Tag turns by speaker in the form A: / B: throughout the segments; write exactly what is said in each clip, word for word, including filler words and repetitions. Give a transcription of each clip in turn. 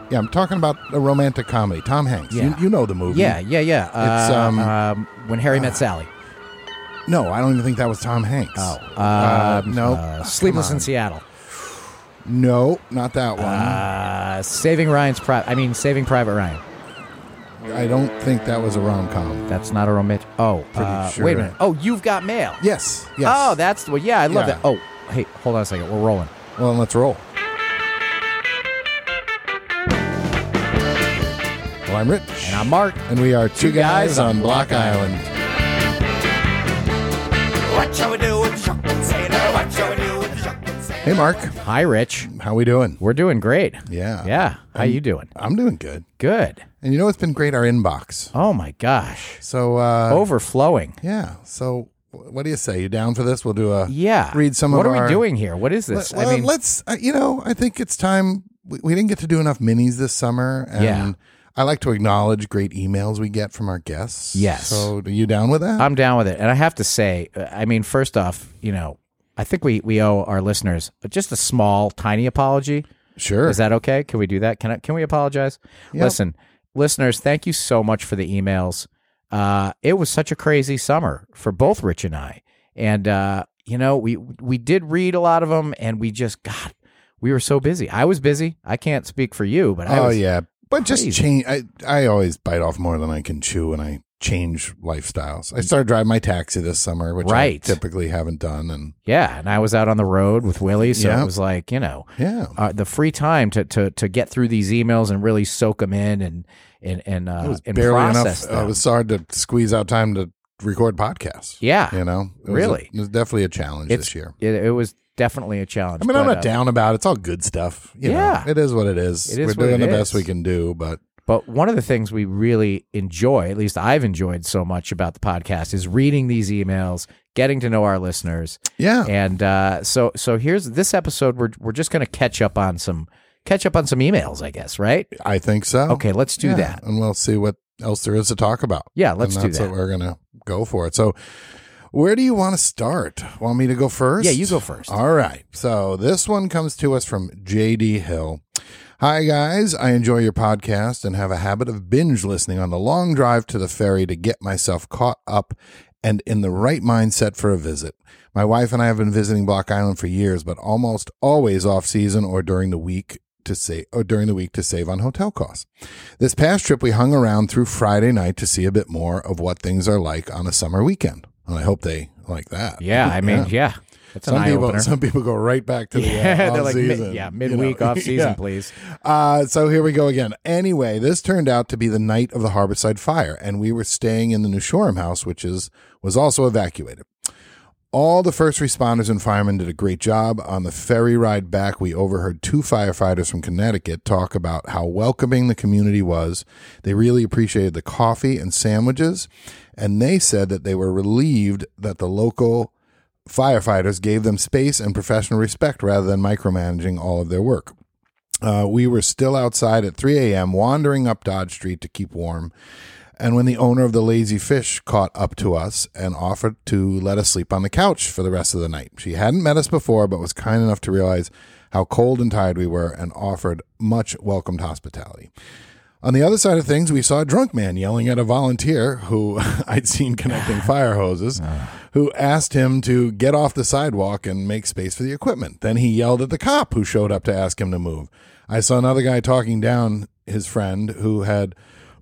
A: Yeah, I'm talking about a romantic comedy. Tom Hanks.
B: Yeah.
A: You, you know the movie.
B: Yeah, yeah, yeah.
A: It's,
B: Uh,
A: um,
B: um, When Harry Met
A: uh,
B: Sally.
A: No, I don't even think that was Tom Hanks.
B: Oh,
A: Uh,
B: um,
A: no.
B: uh,
A: Oh,
B: Sleepless
A: come on.
B: in Seattle.
A: No, not that one.
B: Uh, Saving Ryan's Private. I mean, Saving Private Ryan.
A: I don't think that was a rom-com.
B: That's not a romantic. Oh,
A: Pretty
B: uh,
A: sure.
B: wait a minute. Oh, You've Got Mail.
A: Yes, yes.
B: Oh, that's the one. Yeah, I love
A: Yeah.
B: that. Oh, hey, hold on a second. We're rolling.
A: Well, then let's roll. Well, I'm Rich.
B: And I'm Mark.
A: And we are two,
B: Two guys
A: guys, on
B: on
A: Block
B: Block
A: Island.
C: What shall we do with the shopping sailor? What shall we do with the shopping sailor?
A: Hey, Mark.
B: Hi, Rich.
A: How we doing?
B: We're doing great.
A: Yeah.
B: Yeah. How
A: Um,
B: you doing?
A: I'm doing good.
B: Good.
A: And you know what's been great? Our inbox.
B: Oh, my gosh.
A: So, uh...
B: Overflowing.
A: Yeah. So, what do you say? You down for this? We'll do a...
B: Yeah.
A: Read some
B: what
A: of
B: are
A: our...
B: we doing here? What is this?
A: Well,
B: I mean,
A: let's... Uh, you know, I think it's time... We, we didn't get to do enough minis this summer. And
B: Yeah.
A: I like to acknowledge great emails we get from our guests.
B: Yes.
A: So, are you down with that?
B: I'm down with it. And I have to say, uh, I mean, first off, you know, I think we, we owe our listeners just a small, tiny apology.
A: Sure.
B: Is that okay? Can we do that? Can I, can we apologize?
A: Yep.
B: Listen, listeners, thank you so much for the emails. Uh, it was such a crazy summer for both Rich and I. And, uh, you know, we we did read a lot of them, and we just, God, we were so busy. I was busy. I can't speak for you, but I
A: Oh,
B: was,
A: yeah. But
B: crazy.
A: just change. I, I always bite off more than I can chew when I change lifestyles. I started driving my taxi this summer, which
B: Right.
A: I typically haven't done. And
B: yeah. And I was out on the road with Willie, so
A: Yeah.
B: it was like, you know,
A: yeah,
B: uh, the free time to, to to get through these emails and really soak them in and and and, uh,
A: it was
B: and
A: barely
B: process
A: enough.
B: them.
A: It was hard to squeeze out time to record podcasts.
B: yeah,
A: You know, it was a-
B: Really?
A: it was definitely a challenge
B: It's-
A: this year.
B: it, it was definitely a challenge.
A: I mean, I'm
B: but,
A: not
B: uh,
A: down about it. It's all good stuff. You
B: Yeah.
A: know, it is what it is.
B: It is
A: We're
B: what
A: doing
B: it
A: the best
B: is.
A: we can do, but
B: But one of the things we really enjoy, at least I've enjoyed so much about the podcast, is reading these emails, getting to know our listeners,
A: yeah,
B: and uh, so so here's this episode. We're we're just going to catch up on some catch up on some emails, I guess, right?
A: I think so.
B: Okay, let's do
A: Yeah,
B: that.
A: and we'll see what else there is to talk about.
B: Yeah, let's
A: and
B: do
A: that's
B: that.
A: what we're gonna go for it. So, where do you want to start? Want me to go first?
B: Yeah, you go first.
A: All right. So this one comes to us from J D Hill. Hi, guys. I enjoy your podcast and have a habit of binge listening on the long drive to the ferry to get myself caught up and in the right mindset for a visit. My wife and I have been visiting Block Island for years, but almost always off season or during the week to save or during the week to save on hotel costs. This past trip, we hung around through Friday night to see a bit more of what things are like on a summer weekend. And I hope they like that.
B: Yeah, I mean, yeah, it's an
A: Some
B: eye
A: people,
B: opener.
A: some people go right back to the
B: Yeah,
A: uh,
B: they're like, mid-
A: off-season,
B: yeah,
A: you
B: midweek
A: know.
B: off season,
A: Yeah.
B: please.
A: Uh, so here we go again. Anyway, this turned out to be the night of the Harborside fire, and we were staying in the New Shoreham house, which is was also evacuated. All the first responders and firemen did a great job. On the ferry ride back, we overheard two firefighters from Connecticut talk about how welcoming the community was. They really appreciated the coffee and sandwiches, and they said that they were relieved that the local firefighters gave them space and professional respect rather than micromanaging all of their work. Uh, we were still outside at three a.m. wandering up Dodge Street to keep warm. And when the owner of the Lazy Fish caught up to us and offered to let us sleep on the couch for the rest of the night. She hadn't met us before, but was kind enough to realize how cold and tired we were and offered much welcomed hospitality. On the other side of things, we saw a drunk man yelling at a volunteer who I'd seen connecting fire hoses, who asked him to get off the sidewalk and make space for the equipment. Then he yelled at the cop who showed up to ask him to move. I saw another guy talking down his friend who had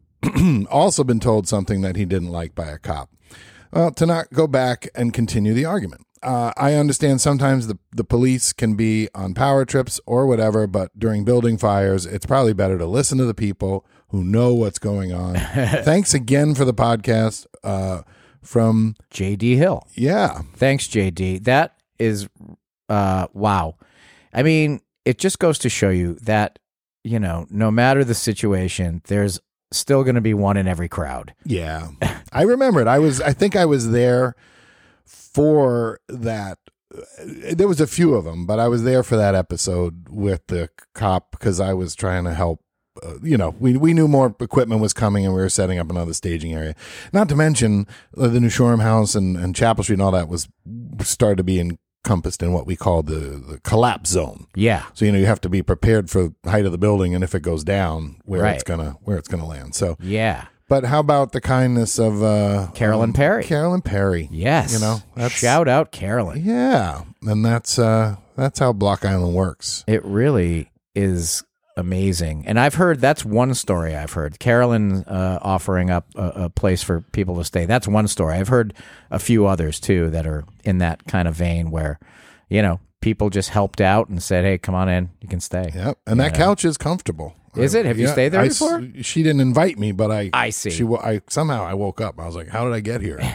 A: also been told something that he didn't like by a cop. Well, to not go back and continue the argument. Uh, I understand sometimes the, the police can be on power trips or whatever, but during building fires, it's probably better to listen to the people who know what's going on. Thanks again for the podcast uh, from
B: J D Hill.
A: Yeah.
B: Thanks, J D. That is, uh, wow. I mean, it just goes to show you that, you know, no matter the situation, there's still going to be one in every crowd.
A: Yeah. I remember it. I was, I think I was there for that. There was a few of them, but I was there for that episode with the cop because I was trying to help. Uh, you know, we we knew more equipment was coming and we were setting up another staging area. Not to mention uh, the New Shoreham house and, and Chapel Street and all that was started to be in encompassed in what we call the, the collapse zone.
B: Yeah.
A: So, you know, you have to be prepared for the height of the building and if it goes down, where
B: Right.
A: it's gonna where it's gonna land. So,
B: Yeah.
A: but how about the kindness of uh,
B: Carolyn
A: um,
B: Perry.
A: Carolyn Perry.
B: Yes.
A: You know, that's,
B: Shout out Carolyn.
A: yeah, and that's uh, that's how Block Island works.
B: It really is amazing. And I've heard that's one story I've heard. Carolyn uh, offering up a, a place for people to stay. That's one story. I've heard a few others too that are in that kind of vein where, you know, people just helped out and said, "Hey, come on in. You can stay."
A: Yep, and that couch is comfortable.
B: Is it? Have you stayed there
A: I,
B: before?
A: She didn't invite me, but I.
B: I see.
A: She. I somehow I woke up. I was like, "How did I get here?"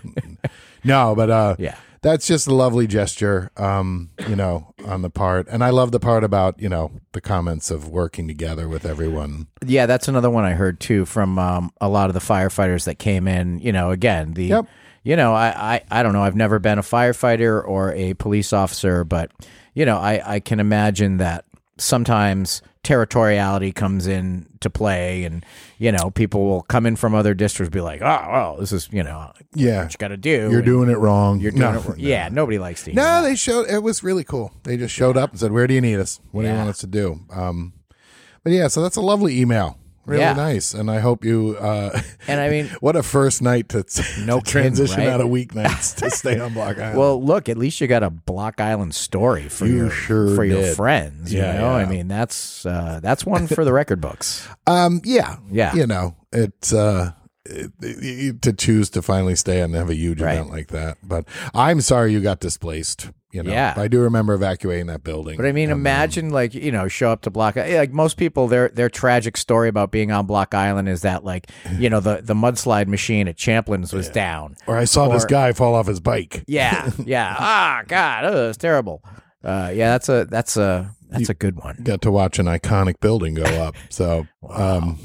A: No, but uh,
B: Yeah.
A: that's just a lovely gesture, um, you know, on the part, and I love the part about you know the comments of working together with everyone.
B: Yeah, that's another one I heard too from um, a lot of the firefighters that came in. You know, again, the,
A: Yep.
B: you know, I, I, I don't know. I've never been a firefighter or a police officer, but, you know, I, I can imagine that sometimes territoriality comes in to play and, you know, people will come in from other districts be like, oh, well, this is, you know,
A: Yeah,
B: what you got to do.
A: you're
B: And
A: doing it wrong.
B: You're doing
A: No,
B: it. wrong. Yeah, nobody likes to hear
A: No,
B: that.
A: they showed it was really cool. They just showed up and said, "Where do you need us? What do you
B: Yeah.
A: want us to do?" Um, but yeah, so that's a lovely email. Really
B: Yeah.
A: nice, and I hope you. Uh,
B: And I mean,
A: what a first night to,
B: No
A: to transition
B: kidding, right?
A: out of weeknights to stay on Block Island.
B: well, look, at least you got a Block Island story for
A: You
B: your
A: sure
B: for your
A: did.
B: friends. You
A: Yeah,
B: know, I
A: yeah.
B: mean, that's uh, that's one for the record books.
A: um, yeah,
B: Yeah.
A: you know, it's uh, it, it- to choose to finally stay and have a huge
B: Right.
A: event like that. But I'm sorry you got displaced. You know,
B: Yeah.
A: I do remember evacuating that building.
B: But I mean,
A: and, um,
B: imagine like you know, show up to Block like most people. Their their tragic story about being on Block Island is that like you know the the mudslide machine at Champlin's was down.
A: or I saw this
B: or-
A: guy fall off his bike.
B: Yeah, yeah. Ah, God, oh, it's terrible. Uh, yeah, that's a that's a that's a good one.
A: Got to watch an iconic building go up. So, um,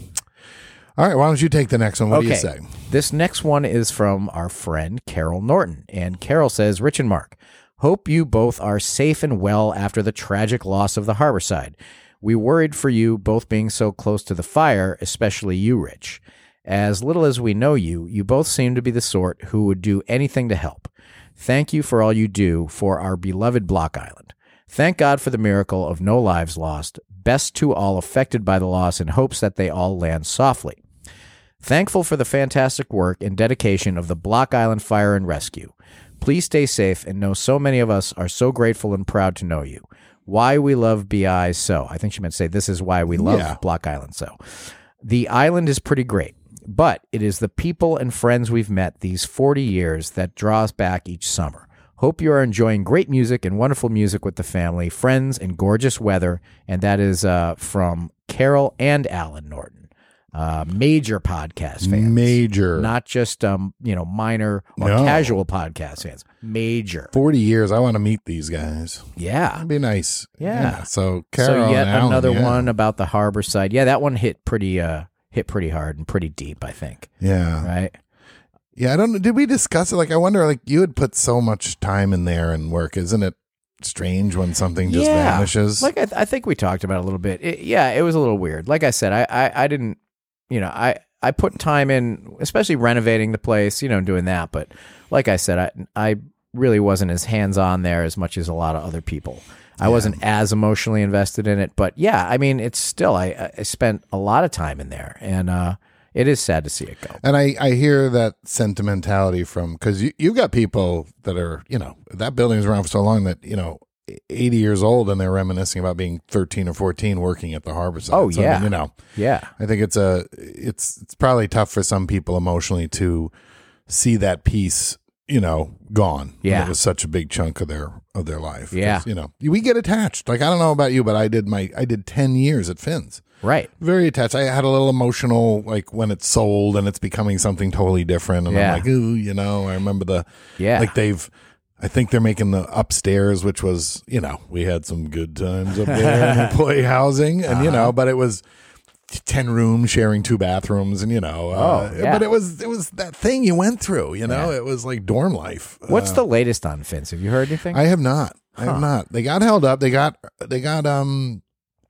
A: all right, why don't you take the next one? What do you say?
B: This next one is from our friend Carol Norton. And Carol says, Rich and Mark, hope you both are safe and well after the tragic loss of the Harborside. We worried for you both being so close to the fire, especially you, Rich. As little as we know you, you both seem to be the sort who would do anything to help. Thank you for all you do for our beloved Block Island. Thank God for the miracle of no lives lost. Best to all affected by the loss in hopes that they all land softly. Thankful for the fantastic work and dedication of the Block Island Fire and Rescue. Please stay safe and know so many of us are so grateful and proud to know you. Why we love B I so. I think she meant to say this is why we love
A: Yeah.
B: Block Island so. The island is pretty great, but it is the people and friends we've met these forty years that draw us back each summer. Hope you are enjoying great music and wonderful music with the family, friends, and gorgeous weather. And that is uh, from Carol and Alan Norton. Uh, major podcast fans.
A: Major.
B: Not just um, you know, minor or
A: No.
B: casual podcast fans. Major.
A: forty years. I want to meet these guys.
B: Yeah.
A: That'd be nice.
B: Yeah.
A: So, Carol
B: so yet
A: and Alan,
B: another
A: yeah.
B: one about the harbor side. Yeah, that one hit pretty uh hit pretty hard and pretty deep, I think.
A: Yeah.
B: Right?
A: Yeah. I don't know. Did we discuss it? Like, I wonder, like, you had put so much time in there and work. Isn't it strange when something just
B: Yeah.
A: vanishes?
B: Like I, th- I think we talked about it a little bit. It, yeah, it was a little weird. Like I said, I, I, I didn't, you know, I, I put time in, especially renovating the place, you know, doing that. But like I said, I, I really wasn't as hands on there as much as a lot of other people. I wasn't as emotionally invested in it. But yeah, I mean, it's still, I, I spent a lot of time in there, and uh, it is sad to see it go.
A: And I, I hear that sentimentality from, because you, you've got people that are, you know, that building's around for so long that, you know, eighty years old and they're reminiscing about being thirteen or fourteen working at the harbor side.
B: Oh,
A: So, I
B: yeah.
A: mean, you know,
B: Yeah.
A: I think it's a, it's, it's probably tough for some people emotionally to see that piece, you know, gone. when
B: Yeah.
A: It was such a big chunk of their, of their life. 'Cause,
B: Yeah.
A: You know, we get attached. Like, I don't know about you, but I did my, I did ten years at Finn's.
B: Right.
A: Very attached. I had a little emotional, like when it's sold and it's becoming something totally different. And
B: Yeah.
A: I'm like, ooh, you know, I remember the,
B: Yeah.
A: like they've, I think they're making the upstairs, which was, you know, we had some good times up there in employee housing and, you know, but it was ten rooms sharing two bathrooms and, you know, uh,
B: Oh, yeah.
A: but it was, it was that thing you went through, you know,
B: Yeah.
A: it was like dorm life.
B: What's
A: Uh,
B: the latest on Vince? Have you heard anything?
A: I have not. I
B: Huh.
A: have not. They got held up. They got, they got, um,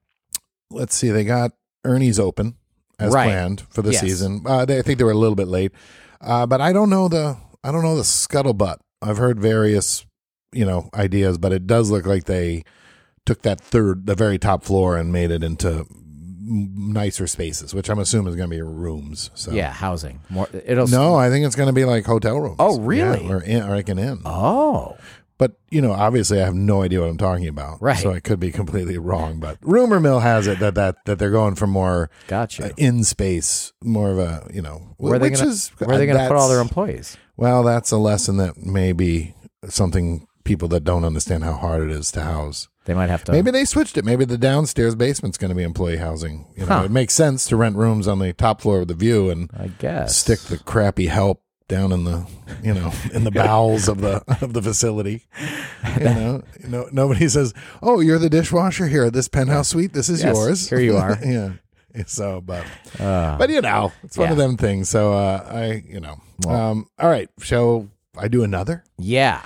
A: let's see, they got Ernie's open as
B: Right.
A: planned for the
B: Yes.
A: season. Uh, they, I think they were a little bit late, uh, but I don't know the, I don't know the scuttlebutt. I've heard various you know, ideas, but it does look like they took that third, the very top floor, and made it into nicer spaces, which I'm assuming is going to be rooms. So
B: Yeah, housing. More. It'll.
A: no, I think it's going to be like hotel rooms.
B: Oh, really?
A: Yeah, or, in, or like an inn.
B: Oh.
A: But, you know, obviously I have no idea what I'm talking about.
B: Right.
A: So I could be completely wrong. But rumor mill has it that, that, that they're going for more
B: Gotcha.
A: uh, in space, more of a, you know,
B: Where are they
A: which
B: gonna,
A: is,
B: where are they going to put all their
A: that's-
B: employees?
A: Well, that's a lesson that may be something people that don't understand how hard it is to house.
B: They might have to.
A: Maybe they switched it. Maybe the downstairs basement's going to be employee housing. You know,
B: Huh.
A: it makes sense to rent rooms on the top floor with the view and
B: I guess.
A: stick the crappy help down in the, you know, in the bowels of the of the facility. You know, you know, nobody says, "Oh, you're the dishwasher here at this penthouse suite. This is
B: Yes,
A: yours."
B: here you are.
A: Yeah. So, but
B: Uh,
A: but you know, it's one of
B: yeah.
A: them things. So uh, I, you know,
B: Well-
A: um, all right. Shall I do another?
B: yeah.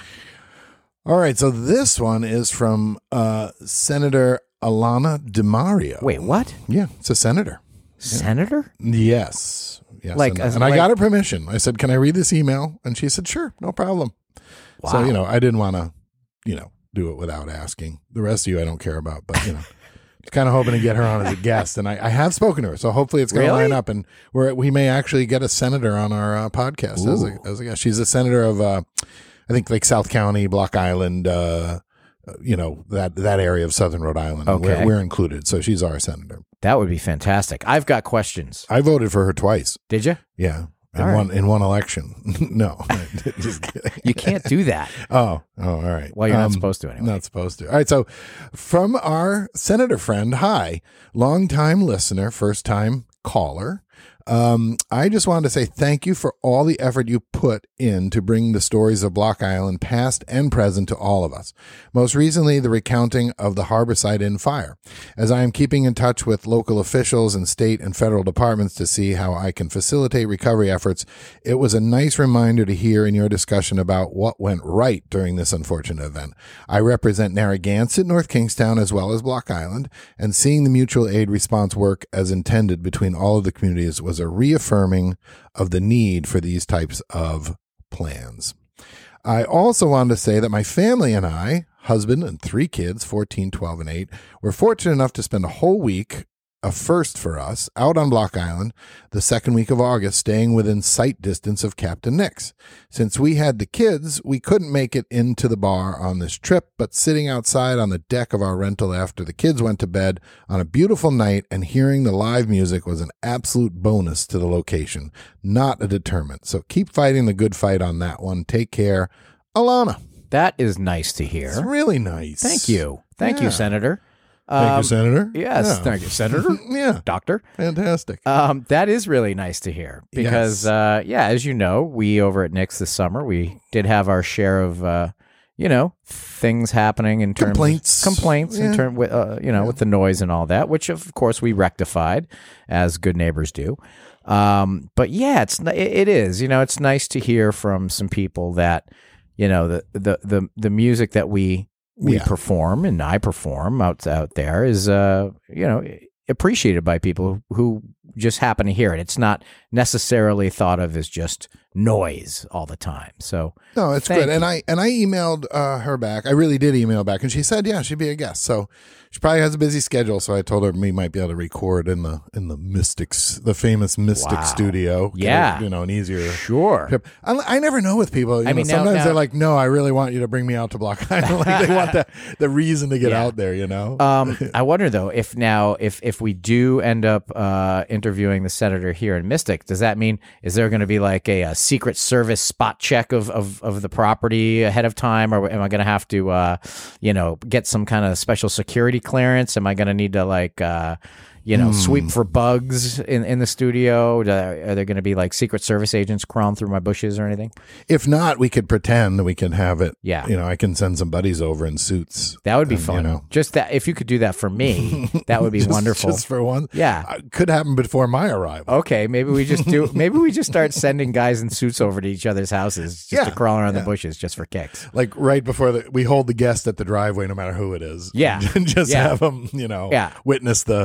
A: All right. So this one is from uh, Senator Alana DiMario.
B: Wait, what?
A: Yeah, it's a senator.
B: Senator?
A: Yes. Yes.
B: Like,
A: and
B: as
A: and
B: in
A: I
B: like-
A: got her permission. I said, "Can I read this email?" And she said, "Sure, no problem."
B: Wow.
A: So, you know, I didn't want to, you know, do it without asking. The rest of you I don't care about, but, you know, kind of hoping to get her on as a guest. And I, I have spoken to her, so hopefully it's going to
B: Really?
A: line up, and we're, we may actually get a senator on our uh, podcast as a, as a guest. She's a senator of, uh, I think, like South County, Block Island, uh, you know, that that area of Southern Rhode Island.
B: Okay.
A: We're, we're included, so she's our senator.
B: That would be fantastic. I've got questions.
A: I voted for her twice.
B: Did you?
A: Yeah. In
B: All right.
A: one in one election. No. Just kidding.
B: You can't do that.
A: Oh, oh, all right.
B: Well, you're not
A: Um,
B: supposed to anyway.
A: Not supposed to. All right. So, from our senator friend, hi, longtime listener, first time caller. Um, I just wanted to say thank you for all the effort you put in to bring the stories of Block Island, past and present, to all of us. Most recently, the recounting of the Harborside Inn fire. As I am keeping in touch with local officials and state and federal departments to see how I can facilitate recovery efforts, it was a nice reminder to hear in your discussion about what went right during this unfortunate event. I represent Narragansett, North Kingstown, as well as Block Island, and seeing the mutual aid response work as intended between all of the communities was a reaffirming of the need for these types of plans. I also wanted to say that my family and I, husband and three kids, fourteen, twelve, and eight, were fortunate enough to spend a whole week, a first for us, out on Block Island the second week of August, staying within sight distance of Captain Nick's. Since we had the kids, we couldn't make it into the bar on this trip, but sitting outside on the deck of our rental after the kids went to bed on a beautiful night and hearing the live music was an absolute bonus to the location, not a deterrent. So keep fighting the good fight on that one. Take care. Alana.
B: That is nice to hear.
A: It's really nice.
B: Thank you. Thank
A: Yeah.
B: you, Senator.
A: Thank
B: Um,
A: you, Senator.
B: Yes,
A: Yeah.
B: thank you, Senator.
A: Yeah.
B: Doctor.
A: Fantastic.
B: Um, that is really nice to hear because,
A: Yes.
B: uh, yeah, as you know, we over at Nick's this summer, we did have our share of, uh, you know, things happening in terms
A: Complaints.
B: of complaints in
A: Yeah.
B: term with, uh, you know, with the noise and all that, which of course we rectified as good neighbors do. Um, but yeah, it's, it, it is, you know, it's nice to hear from some people that, you know, the, the, the, the music that we, we
A: Yeah.
B: perform and I perform out out there is uh you know appreciated by people who, who just happen to hear it. It's not necessarily thought of as just noise all the time. So
A: No, it's
B: Thank
A: good. And
B: you.
A: I and I emailed uh, her back. I really did email back, and she said, yeah, she'd be a guest. So she probably has a busy schedule. So I told her we might be able to record in the in the Mystics, the famous Mystic
B: Wow.
A: studio. Get
B: Yeah.
A: a, you know, an easier
B: sure.
A: trip. I, I never know with people. You
B: I
A: know,
B: mean, now-
A: sometimes
B: now-
A: they're like, no, I really want you to bring me out to Block Island. Like they want the the reason to get
B: Yeah.
A: out there. You know.
B: Um, I wonder though if now if if we do end up uh, interviewing the senator here in Mystic, does that mean is there going to be like a, a Secret Service spot check of, of of the property ahead of time, or am I going to have to uh, you know get some kind of special security clearance? Am I going to need to like uh, you know sweep for bugs in in the studio? Do- Are there going to be like Secret Service agents crawling through my bushes or anything?
A: If not, we could pretend that we can have it.
B: Yeah.
A: You know, I can send some buddies over in suits.
B: That would be
A: And, you
B: fun.
A: know.
B: Just that if you could do that for me, that would be
A: Just-
B: wonderful.
A: Just for one.
B: Yeah.
A: Uh, could happen before my arrival.
B: Okay, maybe we just do. Maybe we just start sending guys in suits over to each other's houses just
A: Yeah,
B: to crawl around
A: yeah.
B: the bushes just for kicks.
A: Like right before the, we hold the guest at the driveway, no matter who it is.
B: Yeah.
A: And just
B: Yeah.
A: have them, you know,
B: Yeah.
A: witness the, the black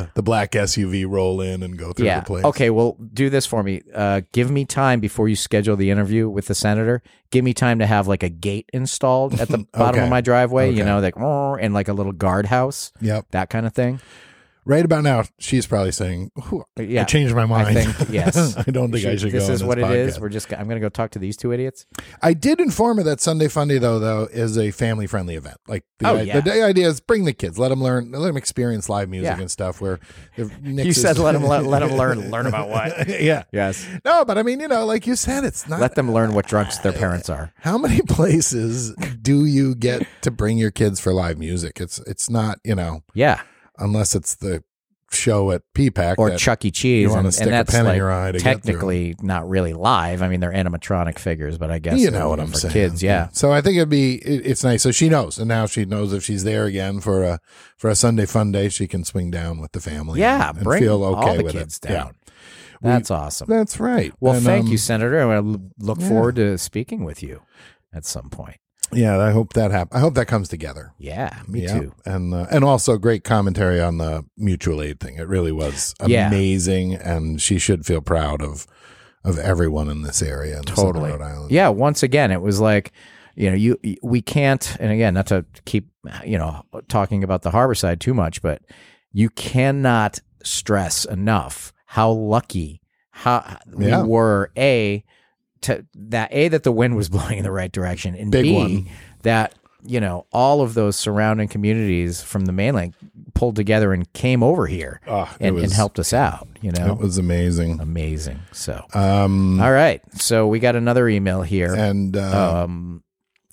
A: black S U V roll in and go through
B: Yeah.
A: the place.
B: Okay, well, do this for me. Uh, give me time before you schedule the interview with the senator. Give me time to have like a gate installed at the bottom
A: Okay.
B: of my driveway,
A: Okay.
B: you know, like, "Oh," and like a little guardhouse,
A: Yep.
B: that kind of thing.
A: Right about now, she's probably saying, "Ooh,
B: Yeah.
A: I changed my mind.
B: I think, yes.
A: I don't think I
B: She-
A: should
B: this
A: go
B: is
A: on
B: what
A: this
B: it is.
A: podcast."
B: We're just, I'm going to go talk to these two idiots.
A: I did inform her that Sunday Funday, though, though, is a family-friendly event. Like, the,
B: Oh,
A: i-
B: yeah.
A: the idea is bring the kids, let them learn, let them experience live music
B: Yeah.
A: and stuff. Where if Nick's
B: You
A: is-
B: said let them, let, let them learn, learn about what?
A: yeah.
B: Yes.
A: No, but I mean, you know, like you said, it's not.
B: Let them learn what drunks their parents are.
A: How many places do you get to bring your kids for live music? It's it's not, you know,
B: Yeah.
A: unless it's the show at P PAC
B: Or
A: that
B: Chuck E. Cheese.
A: you wanna
B: and,
A: stick
B: and
A: a
B: that's
A: pen in
B: like
A: your eye to get through.
B: technically not really live. I mean, they're animatronic figures, but I guess
A: you
B: uh,
A: know what I'm
B: for
A: saying.
B: kids, yeah.
A: So I think it'd be it, it's nice. So she knows, and now she knows if she's there again for a for a Sunday fun day, she can swing down with the family.
B: Yeah,
A: and, and
B: bring
A: feel okay
B: all the
A: with
B: kids
A: it.
B: down.
A: We-
B: That's awesome.
A: Yeah, that's right.
B: Well,
A: And,
B: thank
A: um,
B: you, Senator. I look
A: yeah.
B: forward to speaking with you at some point.
A: Yeah, I hope that happens. I hope that comes together.
B: Yeah, me
A: Yeah.
B: too.
A: And uh, and also great commentary on the mutual aid thing. It really was
B: Yeah.
A: amazing, and she should feel proud of of everyone in this area. In
B: Totally.
A: Rhode Island.
B: Yeah, once again, it was like, you know, you we can't, and again, not to keep, you know, talking about the Harborside too much, but you cannot stress enough how lucky how
A: Yeah.
B: we were, a to that a that the wind was blowing in the right direction, and
A: Big
B: b
A: one.
B: that, you know, all of those surrounding communities from the mainland pulled together and came over here
A: Ah, it
B: and, and
A: was-
B: helped us out. You know,
A: It was amazing.
B: amazing. So,
A: Um,
B: all right, so we got another email here.
A: and uh,
B: um,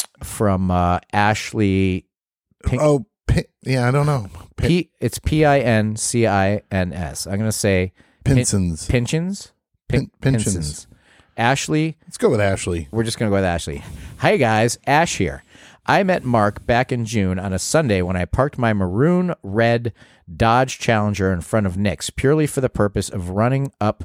B: from uh, Ashley Pink,
A: oh, Pi- yeah, I don't know. Pin-
B: P. It's P I N C I N S. I'm gonna say
A: Pinsons.
B: Pinchins. Pin,
A: Pin- Pinchins.
B: Pinsons. Ashley.
A: Let's go with Ashley.
B: We're just gonna go with Ashley. Hi guys, Ash here. I met Mark back in June on a Sunday when I parked my maroon red Dodge Challenger in front of Nick's purely for the purpose of running up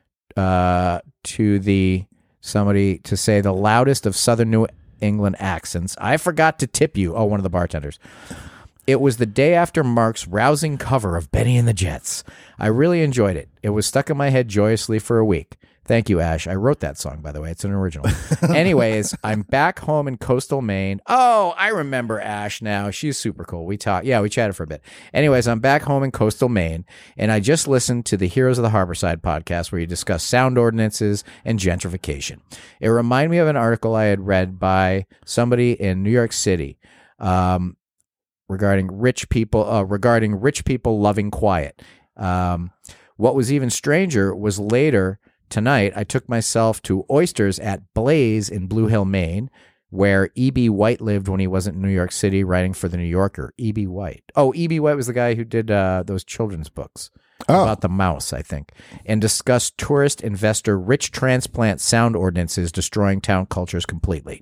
B: uh, to the somebody to say the loudest of Southern New England accents. I forgot to tip you. Oh, one of the bartenders. It was the day after Mark's rousing cover of Benny and the Jets. I really enjoyed it. It was stuck in my head joyously for a week. Thank you, Ash. I wrote that song, by the way. It's an original. Anyways, I'm back home in coastal Maine. Oh, I remember Ash now. She's super cool. We talked. Yeah, we chatted for a bit. Anyways, I'm back home in coastal Maine, and I just listened to the Heroes of the Harborside podcast where you discuss sound ordinances and gentrification. It reminded me of an article I had read by somebody in New York City um, regarding rich people, uh, regarding rich people loving quiet. Um, what was even stranger was later tonight, I took myself to Oysters at Blaze in Blue Hill, Maine, where E B. White lived when he wasn't in New York City writing for The New Yorker. E B. White. Oh, E B. White was the guy who did uh, those children's books
A: Oh.
B: about the mouse, I think, and discussed tourist investor rich transplant sound ordinances destroying town cultures completely.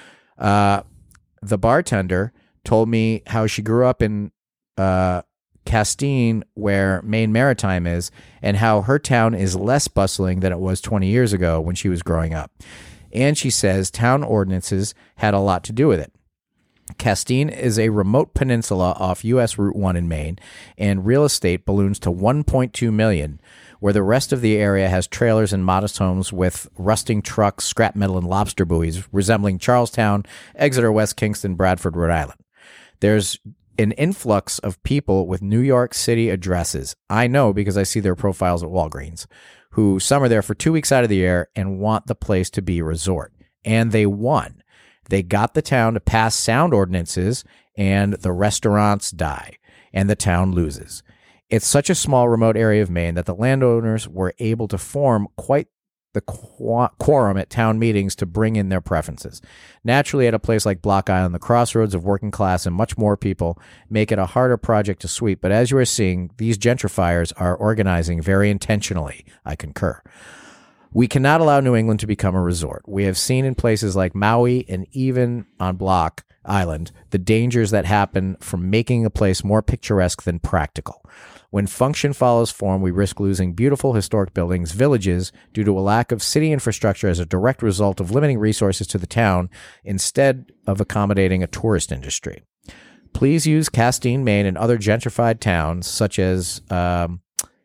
B: Uh, the bartender told me how she grew up in uh, Castine, where Maine Maritime is, and how her town is less bustling than it was twenty years ago when she was growing up. And she says town ordinances had a lot to do with it. Castine is a remote peninsula off U S Route one in Maine, and real estate balloons to one point two million dollars, where the rest of the area has trailers and modest homes with rusting trucks, scrap metal, and lobster buoys resembling Charlestown, Exeter, West Kingston, Bradford, Rhode Island. There's an influx of people with New York City addresses. I know because I see their profiles at Walgreens, who some are there for two weeks out of the year and want the place to be a resort. And they won. They got the town to pass sound ordinances, and the restaurants die, and the town loses. It's such a small, remote area of Maine that the landowners were able to form quite the qu- quorum at town meetings to bring in their preferences. Naturally, at a place like Block Island, the crossroads of working class and much more people make it a harder project to sweep. But as you are seeing, these gentrifiers are organizing very intentionally. I concur. We cannot allow New England to become a resort. We have seen in places like Maui and even on Block Island the dangers that happen from making a place more picturesque than practical. When function follows form, we risk losing beautiful historic buildings, villages, due to a lack of city infrastructure as a direct result of limiting resources to the town instead of accommodating a tourist industry. Please use Castine, Maine, and other gentrified towns, such as um,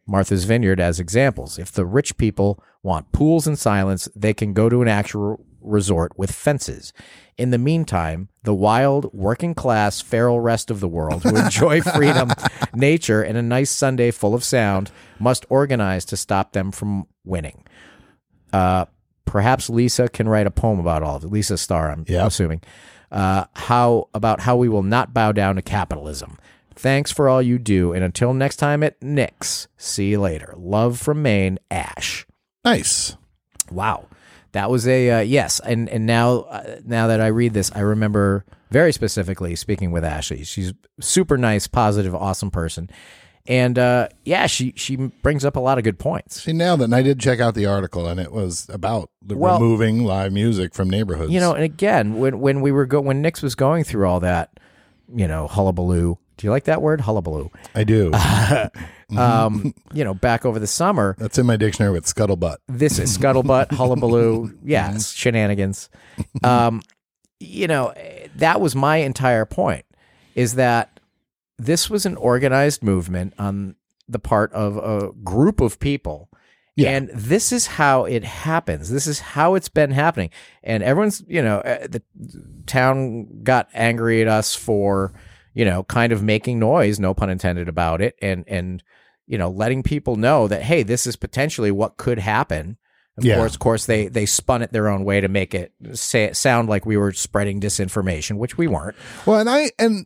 B: Martha's Vineyard as examples. If the rich people want pools and silence, they can go to an actual resort with fences. In the meantime, the wild, working-class, feral rest of the world who enjoy freedom, nature, and a nice Sunday full of sound must organize to stop them from winning. Uh, perhaps Lisa can write a poem about all of it. Lisa Starr, I'm
A: Yep.
B: assuming. Uh, how about how we will not bow down to capitalism. Thanks for all you do, and until next time at Nick's, see you later. Love from Maine, Ash.
A: Nice.
B: Wow. That was a uh, yes, and and now uh, now that I read this, I remember very specifically speaking with Ashley. She's super nice, positive, awesome person, and uh, yeah, she she brings up a lot of good points.
A: She nailed it. And I did check out the article, and it was about the
B: Well,
A: removing live music from neighborhoods.
B: You know, and again, when when we were go when Nick's was going through all that, you know, hullabaloo. Do you like that word, hullabaloo?
A: I do.
B: Um, you know, back over the summer.
A: That's in my dictionary with scuttlebutt.
B: This is scuttlebutt, hullabaloo, yeah, it's shenanigans. Um, you know, that was my entire point, is that this was an organized movement on the part of a group of people.
A: Yeah.
B: And this is how it happens. This is how it's been happening. And everyone's, you know, uh, the town got angry at us for, you know, kind of making noise, no pun intended, about it. And, and, you know, letting people know that, hey, this is potentially what could happen. Of
A: Yeah.
B: course, of course, they they spun it their own way to make it say, sound like we were spreading disinformation, which we weren't.
A: Well, and I and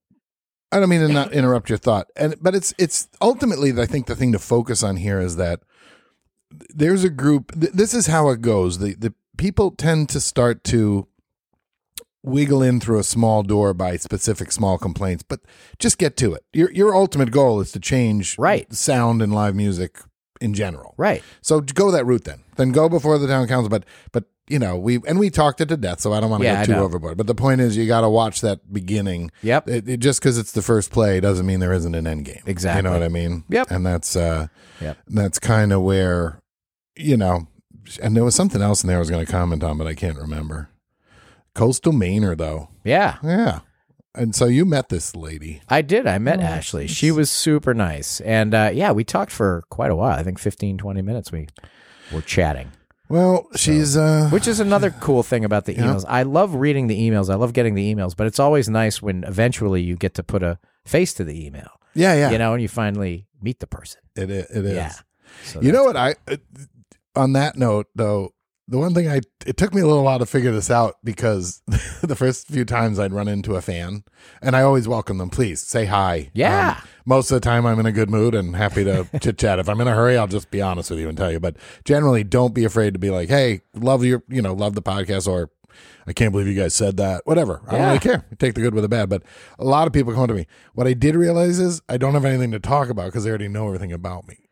A: I don't mean to not interrupt your thought, and but it's it's ultimately I think the thing to focus on here is that there's a group. Th- this is how it goes. The the people tend to start to wiggle in through a small door by specific small complaints, but just get to it. Your your ultimate goal is to change
B: Right.
A: sound and live music in general.
B: Right.
A: So go that route then. Then go before the town council. But but you know we and we talked it to death, so I don't want to
B: Yeah,
A: go
B: I
A: too
B: know.
A: overboard. But the point is, you got to watch that beginning.
B: Yep.
A: It, it, just because it's the first play doesn't mean there isn't an end game.
B: Exactly.
A: You know what I mean?
B: Yep.
A: And that's uh,
B: Yep.
A: that's kind of where, you know, and there was something else in there I was going to comment on, but I can't remember. Coastal Mainer, though.
B: Yeah.
A: Yeah. And so you met this lady.
B: I did. I met
A: Oh,
B: Ashley.
A: that's-
B: She was super nice. And uh, yeah, we talked for quite a while. I think fifteen, twenty minutes we were chatting,
A: Well, she's uh,
B: which is another cool thing about the
A: Yeah.
B: emails. I love reading the emails. I love getting the emails, but it's always nice when eventually you get to put a face to the email,
A: yeah, yeah.
B: you know, and you finally meet the person.
A: It i- it is.
B: Yeah. So
A: You know
B: that's-
A: what? I uh, on that note though, the one thing I it took me a little while to figure this out because the first few times I'd run into a fan, and I always welcome them. Please say hi.
B: Yeah.
A: Um, most of the time I'm in a good mood and happy to chit chat. If I'm in a hurry, I'll just be honest with you and tell you. But generally, don't be afraid to be like, "Hey, love your you know love the podcast," or "I can't believe you guys said that." Whatever. I don't
B: Yeah.
A: really care. Take the good with the bad. But a lot of people come to me. What I did realize is I don't have anything to talk about because they already know everything about me.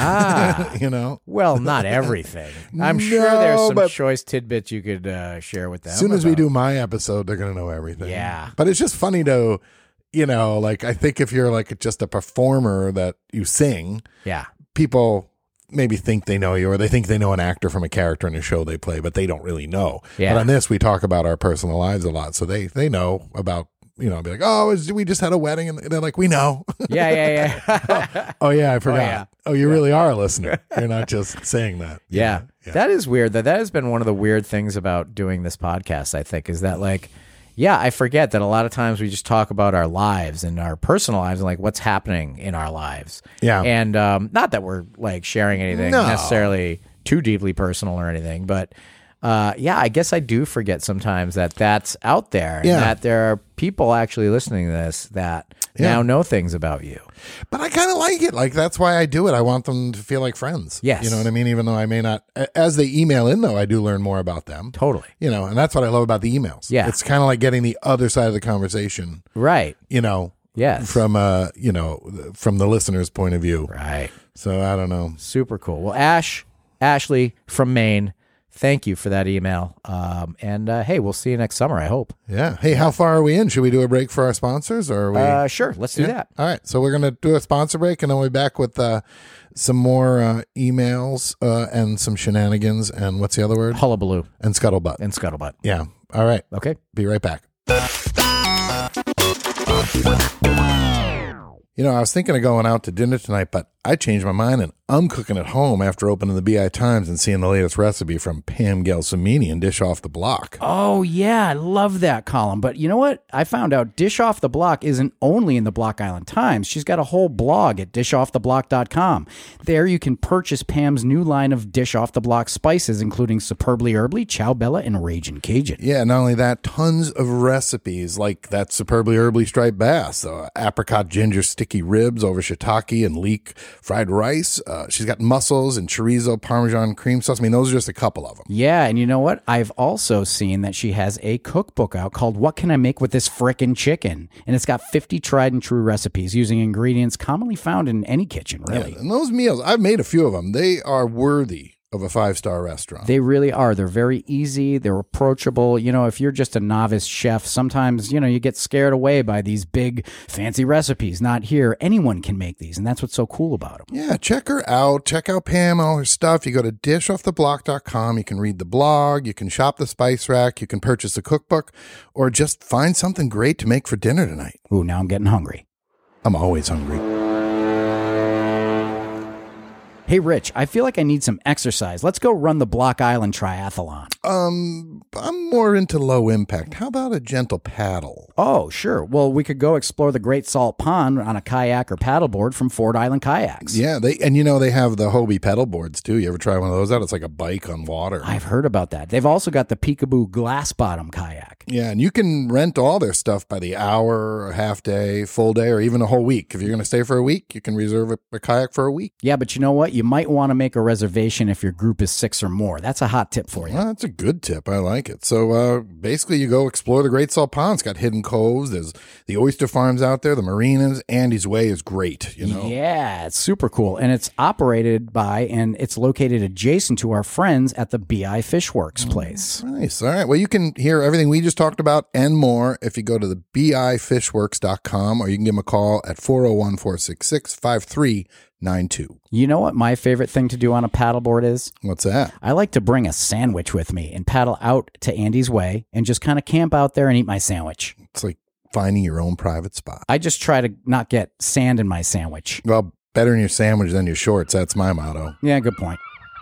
B: Ah.
A: You know.
B: Well, not everything. I'm sure there's
A: No,
B: some
A: but-
B: choice tidbits you could uh, share with them.
A: As soon as we
B: about-
A: do my episode, they're going to know everything.
B: Yeah.
A: But it's just funny to, you know, like I think if you're like just a performer that you sing,
B: Yeah.
A: people maybe think they know you or they think they know an actor from a character in a show they play, but they don't really know.
B: Yeah.
A: But on this, we talk about our personal lives a lot. So they, they know about, you know, be like, oh, is, we just had a wedding. And they're like, we know.
B: Yeah, yeah, yeah.
A: Oh, yeah, I forgot.
B: yeah.
A: Oh, you really are a listener. You're not just saying that.
B: Yeah.
A: Yeah.
B: That is weird. That that has been one of the weird things about doing this podcast, I think, is that like, yeah, I forget that a lot of times we just talk about our lives and our personal lives and like what's happening in our lives.
A: Yeah.
B: And um, not that we're like sharing anything
A: No.
B: necessarily too deeply personal or anything, but uh, yeah, I guess I do forget sometimes that that's out there and
A: Yeah.
B: that there are people actually listening to this that
A: Yeah.
B: now know things about you.
A: But I kind of like it. Like, that's why I do it. I want them to feel like friends.
B: Yes.
A: You know what I mean? Even though I may not, a- as they email in, though, I do learn more about them.
B: Totally.
A: You know, and that's what I love about the emails.
B: Yeah.
A: It's kind of like getting the other side of the conversation,
B: Right.
A: you know,
B: Yes.
A: from, uh, you know, from the listener's point of view.
B: Right.
A: So I don't know.
B: Super cool. Well, Ash, Ashley from Maine, thank you for that email. Um, and uh, hey, we'll see you next summer, I hope.
A: Yeah. Hey, how far are we in? Should we do a break for our sponsors or are we?
B: Uh, sure, let's do
A: Yeah?
B: that.
A: All right. So we're going to do a sponsor break and then we'll be back with uh, some more uh, emails uh, and some shenanigans. And what's the other word?
B: Hullabaloo
A: And scuttlebutt.
B: and scuttlebutt.
A: Yeah. All right.
B: Okay.
A: Be right back. You know, I was thinking of going out to dinner tonight, but I changed my mind and I'm cooking at home after opening the B I Times and seeing the latest recipe from Pam Gelsomini and Dish Off the Block.
B: Oh, yeah. I love that column. But you know what? I found out Dish Off the Block isn't only in the Block Island Times. She's got a whole blog at dish off the block dot com. There you can purchase Pam's new line of Dish Off the Block spices, including Superbly Herbly, Chow Bella, and Ragin' Cajun.
A: Yeah, not only that, tons of recipes like that Superbly Herbly striped bass, uh, apricot ginger sticky ribs over shiitake and leek fried rice. Uh, she's got mussels and chorizo, Parmesan cream sauce. I mean, those are just a couple of them.
B: Yeah, and you know what? I've also seen that she has a cookbook out called What Can I Make with This Frickin' Chicken? And it's got fifty tried and true recipes using ingredients commonly found in any kitchen, really.
A: Yeah, and those meals, I've made a few of them. They are worthy of a five-star restaurant.
B: They really are. They're very easy. They're approachable. You know, if you're just a novice chef, sometimes, you know, you get scared away by these big fancy recipes. Not here. Anyone can make these, and that's what's so cool about them.
A: Yeah, check her out. Check out Pam and all her stuff. You go to dish off the block dot com. You can read the blog. You can shop the spice rack. You can purchase a cookbook, or just find something great to make for dinner tonight.
B: Ooh, now I'm getting hungry.
A: I'm always hungry.
B: Hey, Rich, I feel like I need some exercise. Let's go run the Block Island Triathlon.
A: Um, I'm more into low impact. How about a gentle paddle?
B: Oh, sure. Well, we could go explore the Great Salt Pond on a kayak or paddleboard from Ford Island Kayaks.
A: Yeah, they and you know they have the Hobie pedal boards too. You ever try one of those out? It's like a bike on water.
B: I've heard about that. They've also got the Peekaboo glass bottom kayak.
A: Yeah, and you can rent all their stuff by the hour, or half day, full day, or even a whole week. If you're going to stay for a week, you can reserve a, a kayak for a week.
B: Yeah, but you know what? You might want to make a reservation if your group is six or more. That's a hot tip for you.
A: Well, that's a good tip. I like it. So uh, basically, you go explore the Great Salt Pond. It's got hidden coves. There's the oyster farms out there, the marinas. Andy's Way is great, you know?
B: Yeah, it's super cool. And it's operated by and it's located adjacent to our friends at the B I Fishworks place.
A: Oh, nice. All right. Well, you can hear everything we just talked about and more if you go to the B I fishworks dot com, or you can give them a call at four oh one, four six six, five three nine two.
B: You know what my favorite thing to do on a paddleboard is?
A: What's that?
B: I like to bring a sandwich with me and paddle out to Andy's Way and just kind of camp out there and eat my sandwich.
A: It's like finding your own private spot.
B: I just try to not get sand in my sandwich.
A: Well, better in your sandwich than your shorts. That's my motto.
B: Yeah, good point.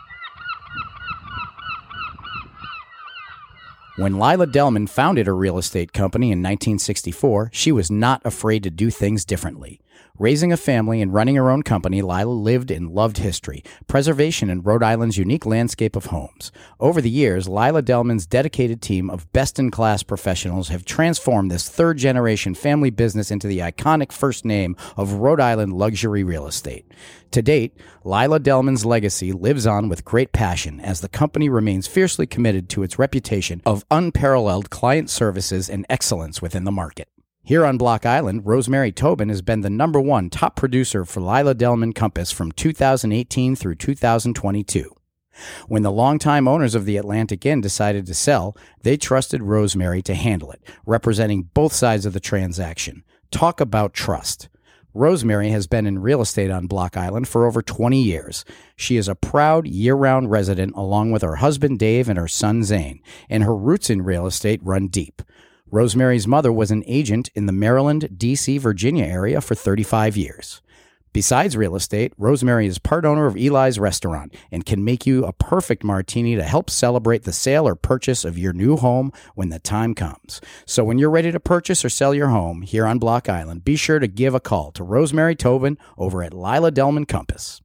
B: When Lila Delman founded her real estate company in nineteen sixty-four, she was not afraid to do things differently. Raising a family and running her own company, Lila lived and loved history, preservation, and Rhode Island's unique landscape of homes. Over the years, Lila Delman's dedicated team of best-in-class professionals have transformed this third-generation family business into the iconic first name of Rhode Island luxury real estate. To date, Lila Delman's legacy lives on with great passion as the company remains fiercely committed to its reputation of unparalleled client services and excellence within the market. Here on Block Island, Rosemary Tobin has been the number one top producer for Lila Delman Compass from two thousand eighteen through two thousand twenty-two. When the longtime owners of the Atlantic Inn decided to sell, they trusted Rosemary to handle it, representing both sides of the transaction. Talk about trust. Rosemary has been in real estate on Block Island for over twenty years. She is a proud year-round resident along with her husband Dave and her son Zane, and her roots in real estate run deep. Rosemary's mother was an agent in the Maryland, D C, Virginia area for thirty-five years. Besides real estate, Rosemary is part owner of Eli's Restaurant and can make you a perfect martini to help celebrate the sale or purchase of your new home when the time comes. So when you're ready to purchase or sell your home here on Block Island, be sure to give a call to Rosemary Tobin over at Lila Delman Compass.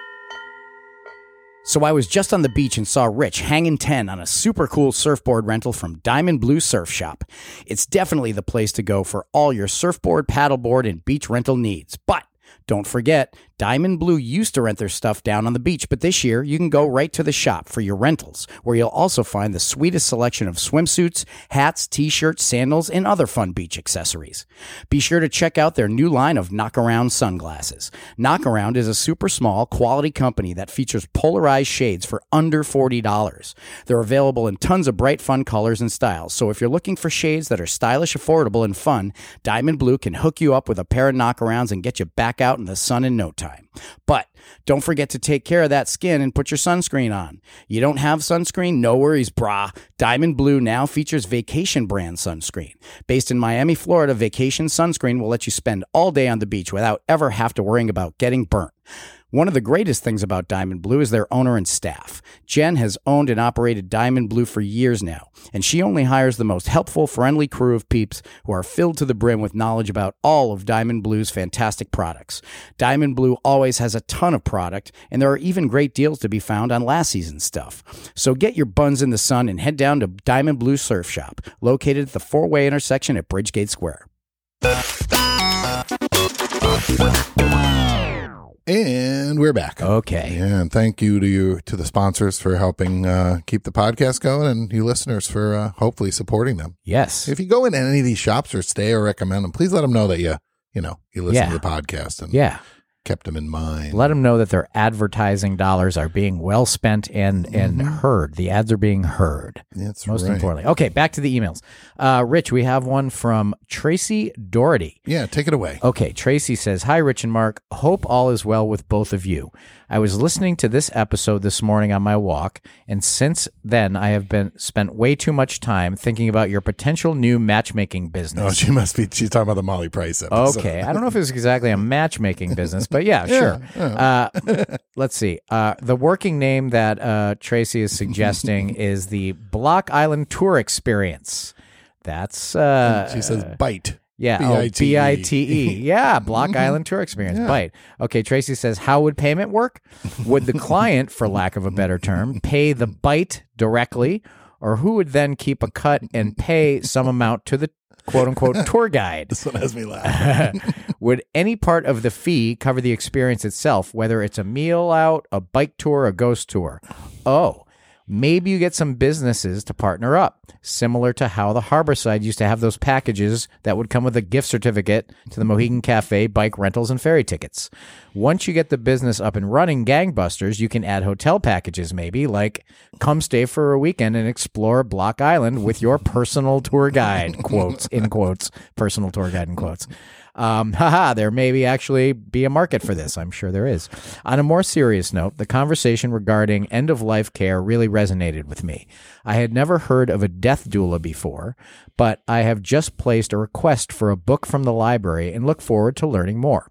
B: So I was just on the beach and saw Rich hanging ten on a super cool surfboard rental from Diamond Blue Surf Shop. It's definitely the place to go for all your surfboard, paddleboard, and beach rental needs. But don't forget, Diamond Blue used to rent their stuff down on the beach, but this year you can go right to the shop for your rentals, where you'll also find the sweetest selection of swimsuits, hats, t-shirts, sandals, and other fun beach accessories. Be sure to check out their new line of Knockaround sunglasses. Knockaround is a super small, quality company that features polarized shades for under forty dollars. They're available in tons of bright, fun colors and styles, so if you're looking for shades that are stylish, affordable, and fun, Diamond Blue can hook you up with a pair of Knockarounds and get you back out in the sun in no time. But don't forget to take care of that skin and put your sunscreen on. You don't have sunscreen? No worries, brah. Diamond Blue now features Vacation brand sunscreen. Based in Miami, Florida, Vacation sunscreen will let you spend all day on the beach without ever have to worrying about getting burnt.
D: One of the greatest things about Diamond Blue is their owner and staff. Jen has owned and operated Diamond Blue for years now, and she only hires the most helpful, friendly crew of peeps who are filled to the brim with knowledge about all of Diamond Blue's fantastic products. Diamond Blue always has a ton of product, and there are even great deals to be found on last season's stuff. So get your buns in the sun and head down to Diamond Blue Surf Shop, located at the four-way intersection at Bridgegate Square.
A: And we're back.
B: Okay.
A: Yeah, and thank you to you to the sponsors for helping uh, keep the podcast going, and you listeners for uh, hopefully supporting them.
B: Yes.
A: If you go in any of these shops or stay or recommend them, please let them know that you you know you listen
B: Yeah.
A: to the podcast and
B: Yeah.
A: kept them in mind.
B: Let them know that their advertising dollars are being well spent and and heard. The ads are being heard.
A: That's
B: Most
A: right.
B: importantly. Okay, back to the emails. Uh, Rich, we have one from Tracy Doherty.
A: Yeah, take it away.
B: Okay, Tracy says, "Hi, Rich and Mark. Hope all is well with both of you. I was listening to this episode this morning on my walk, and since then I have been spent way too much time thinking about your potential new matchmaking
A: Oh,
B: business."
A: she must be. She's talking about the Molly Price episode.
B: Okay, I don't know if it's exactly a matchmaking business, but yeah, sure. Uh, let's see. Uh, the working name that uh, Tracy is suggesting is the Block Island Tour Experience. That's uh,
A: She says bite.
B: yeah,
A: B
B: oh,
A: I T E.
B: B I T E. Yeah, Block Island Tour Experience. Bite. Okay, Tracy says, how would payment work? Would the client, for lack of a better term, pay the bite directly, or who would then keep a cut and pay some amount to the quote-unquote tour guide?
A: This one has me laughing.
B: Would any part of the fee cover the experience itself, whether it's a meal out, a bike tour, a ghost tour? Oh, maybe you get some businesses to partner up, similar to how the Harborside used to have those packages that would come with a gift certificate to the Mohegan Cafe, bike rentals, and ferry tickets. Once you get the business up and running gangbusters, you can add hotel packages maybe, like come stay for a weekend and explore Block Island with your personal tour guide, quotes, in quotes, personal tour guide in quotes. Um, haha, there may be actually be a market for this. I'm sure there is. On a more serious note, the conversation regarding end-of-life care really resonated with me. I had never heard of a death doula before, but I have just placed a request for a book from the library and look forward to learning more.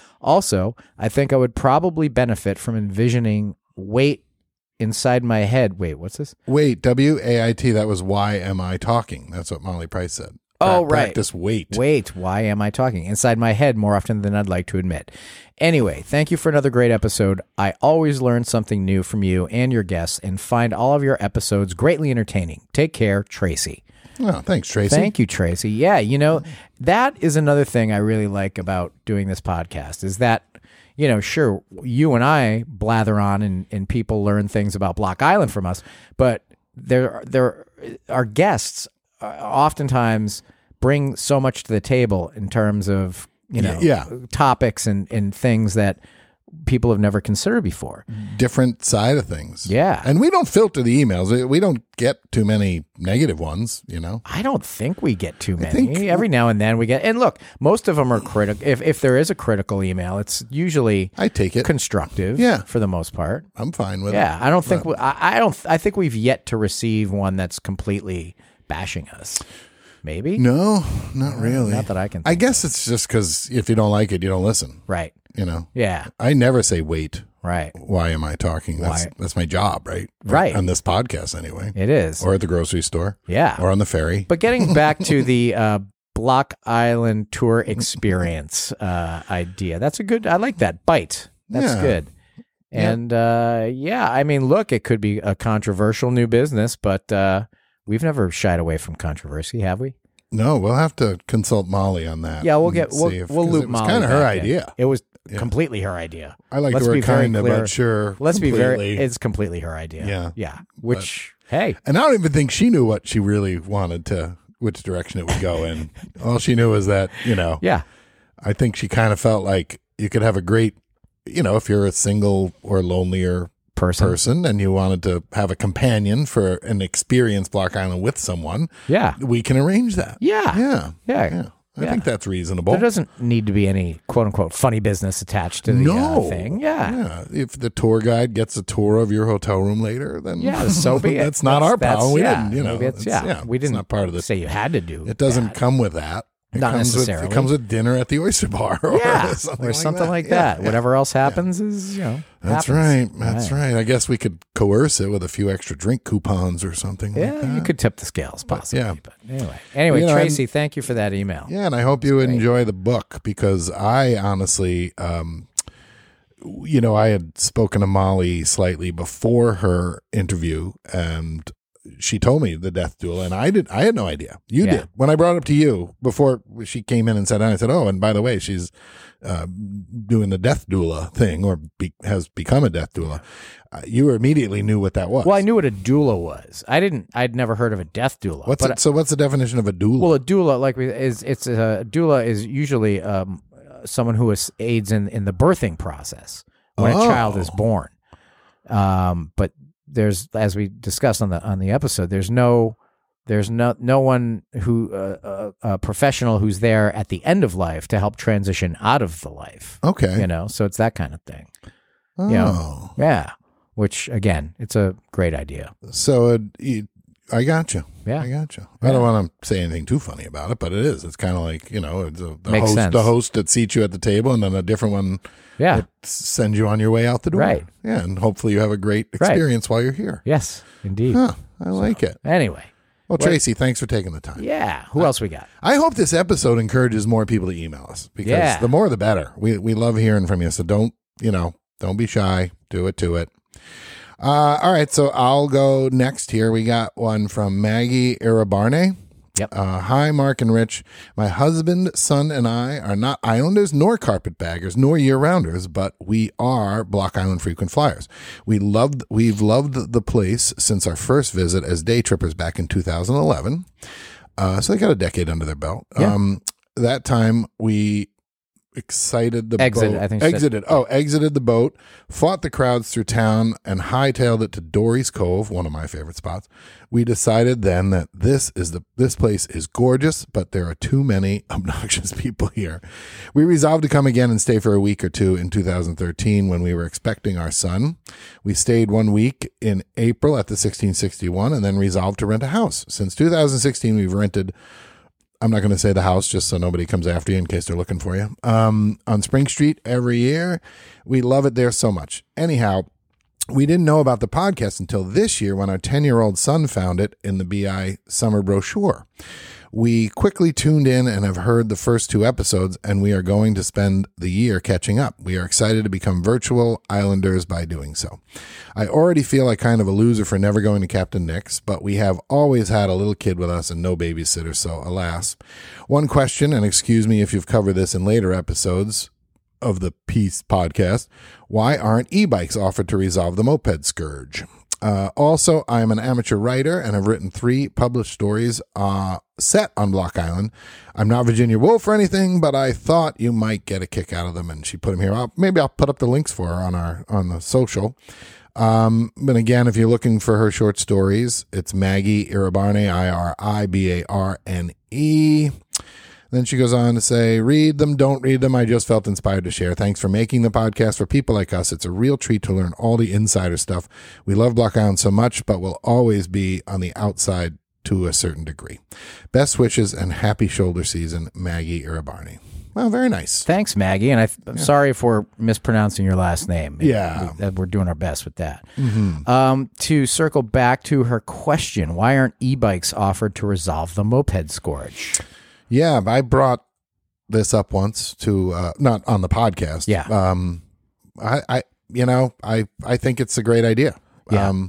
B: Also, I think I would probably benefit from envisioning weight inside my head. Wait, what's this?
A: Wait, W A I T. That was why am I talking? That's what Molly Price said.
B: Oh,
A: Pra-
B: right.
A: Practice wait.
B: Wait, why am I talking? Inside my head more often than I'd like to admit. Anyway, thank you for another great episode. I always learn something new from you and your guests and find all of your episodes greatly entertaining. Take care, Tracy.
A: Oh, thanks, Tracy.
B: Thank you, Tracy. Yeah, you know, that is another thing I really like about doing this podcast is that, you know, sure, you and I blather on and, and people learn things about Block Island from us, but there, there, our guests uh, oftentimes bring so much to the table in terms of, you know,
A: Yeah.
B: topics and, and things that people have never considered before.
A: Different side of things.
B: Yeah.
A: And we don't filter the emails. We- We don't get too many negative ones, you know.
B: I don't think we get too many.
A: think-
B: Every now and then we get, and look, most of them are critical. If if there is a critical email, it's usually
A: I take it.
B: constructive.
A: Yeah.
B: for the most part.
A: I'm fine with
B: Yeah,
A: it.
B: I don't think we, I, I don't. I think we've yet to receive one that's completely bashing us. Maybe
A: No, not really.
B: not that I can
A: I
B: think
A: guess it's just because if you don't like it, you don't listen.
B: right.
A: You know.
B: Yeah,
A: I never say wait.
B: right.
A: Why am I talking? That's
B: Why?
A: that's my job, right?
B: Right.
A: On this podcast, anyway.
B: It is.
A: Or at the grocery store.
B: yeah,
A: Or on the ferry.
B: but getting back to the uh, Block Island tour experience uh, idea, that's a good. I like that bite. That's
A: Yeah.
B: good. And uh, yeah, I mean, look, it could be a controversial new business, but uh, we've never shied away from controversy, have we?
A: No, we'll have to consult Molly on that.
B: Yeah, we'll
A: and
B: get we'll,
A: see if-
B: we'll
A: 'cause
B: loop
A: it was
B: Molly.
A: kind of her
B: back in.
A: idea.
B: It was
A: Yeah.
B: completely her idea.
A: I like
B: Let's
A: the
B: be
A: word
B: very
A: kind of,
B: clear.
A: but sure.
B: Let's be very.
A: completely.
B: It's completely her idea.
A: Yeah.
B: yeah. Which hey,
A: And I don't even think she knew what she really wanted to, which direction it would go in. All she knew was that, you know,
B: yeah,
A: I think she kind of felt like you could have a great, you know, if you're a single or lonelier
B: person.
A: person and you wanted to have a companion for an experience Block Island with someone,
B: Yeah,
A: we can arrange that.
B: yeah,
A: Yeah.
B: yeah.
A: Yeah. I
B: Yeah.
A: think that's reasonable.
B: There doesn't need to be any quote unquote funny business attached to the
A: no
B: uh, thing. Yeah.
A: Yeah. If the tour guide gets a tour of your hotel room later, then
B: Yeah, so be it.
A: that's not our
B: That's-
A: problem. We
B: yeah,
A: didn't, you know.
B: maybe it's,
A: it's-
B: yeah, we
A: it's
B: didn't
A: not part of the
B: say you had to do.
A: It doesn't
B: that.
A: come with that. It
B: Not
A: comes
B: necessarily.
A: With, it comes with dinner at the Oyster Bar, or
B: yeah,
A: something
B: or
A: like
B: something
A: that.
B: like
A: Yeah,
B: that.
A: yeah.
B: Whatever else happens is, you know,
A: That's
B: happens.
A: right. That's right. I guess we could coerce it with a few extra drink coupons or something.
B: Yeah,
A: like that.
B: you could tip the scales, possibly.
A: yeah.
B: But anyway, anyway,
A: You know,
B: Tracy, thank you for that email.
A: Yeah, and I hope you enjoy the book, because I honestly, um, you know, I had spoken to Molly slightly before her interview, and she told me the death doula, and I did. I had no idea. You
B: Yeah.
A: did when I brought it up to you before she came in and said, and I said, oh, and by the way, she's uh, doing the death doula thing, or be, has become a death doula. Uh, you immediately knew what that was.
B: Well, I knew what a doula was. I didn't. I'd never heard of a death doula.
A: What's
B: but
A: it, so? What's the definition of a doula?
B: Well, a doula, like we, is it's a doula is usually um, someone who is, aids in, in the birthing process when
A: Oh.
B: a child is born. Um, but there's, as we discussed on the on the episode, there's no there's no no one who uh, a, a professional who's there at the end of life to help transition out of the life.
A: okay.
B: You know, so it's that kind of thing.
A: Oh.
B: You know, yeah. Which again, it's a great idea.
A: So it, you, I got you.
B: Yeah.
A: I got you. I don't want to say anything too funny about it, but it is. It's kind of like, you know, it's a, the
B: Makes
A: host,
B: sense.
A: the host that seats you at the table, and then a different one
B: Yeah.
A: that sends you on your way out the door.
B: Right.
A: Yeah, and hopefully you have a great experience while you're here.
B: Yes, indeed.
A: Huh. I like it.
B: Anyway,
A: Well, Tracy, thanks for taking the time.
B: yeah. Who else we got?
A: I hope this episode encourages more people to email us, because
B: Yeah.
A: the more the better. We we love hearing from you. So don't, you know, don't be shy. Do it to it. Uh, all right, so I'll go next here. We got one from Maggie Irabarne.
B: Yep.
A: Uh, hi, Mark and Rich. My husband, son, and I are not islanders nor carpetbaggers nor year-rounders, but we are Block Island frequent flyers. We loved, we've loved the place since our first visit as day trippers back in two thousand eleven. Uh, so they got a decade under their belt.
B: Yeah.
A: Um, that time we excited the
B: Exit,
A: boat.
B: I think she said-
A: exited. Oh, exited the boat, fought the crowds through town, and hightailed it to Dory's Cove, one of my favorite spots. We decided then that this is the this place is gorgeous, but there are too many obnoxious people here. We resolved to come again and stay for a week or two in two thousand thirteen when we were expecting our son. We stayed one week in April at the sixteen sixty-one and then resolved to rent a house. Since two thousand sixteen, we've rented, I'm not going to say the house just so nobody comes after you in case they're looking for you, um, on Spring Street every year. We love it there so much. Anyhow, we didn't know about the podcast until this year when our ten-year-old son found it in the B I summer brochure. We quickly tuned in and have heard the first two episodes, and we are going to spend the year catching up. We are excited to become virtual islanders by doing so. I already feel like kind of a loser for never going to Captain Nick's, but we have always had a little kid with us and no babysitter, so alas. One question, and excuse me if you've covered this in later episodes of the Peace podcast, why aren't e-bikes offered to resolve the moped scourge? Uh, also, I am an amateur writer and have written three published stories uh, set on Block Island. I'm not Virginia Woolf or anything, but I thought you might get a kick out of them, and she put them here. I'll, maybe I'll put up the links for her on our on the social. Um, but again, if you're looking for her short stories, it's Maggie Irabarne, I R I B A R N E. Then she goes on to say, read them, don't read them. I just felt inspired to share. Thanks for making the podcast for people like us. It's a real treat to learn all the insider stuff. We love Block Island so much, but we'll always be on the outside to a certain degree. Best wishes and happy shoulder season, Maggie Irabarne. Well, very nice.
B: Thanks, Maggie. And I, I'm sorry for mispronouncing your last name.
A: Yeah.
B: We, we're doing our best with that.
A: Mm-hmm.
B: Um, to circle back to her question, why aren't e-bikes offered to resolve the moped scourge?
A: Yeah, I brought this up once to, uh, not on the podcast.
B: Yeah.
A: Um, I, I, you know, I, I think it's a great idea.
B: Yeah.
A: Um,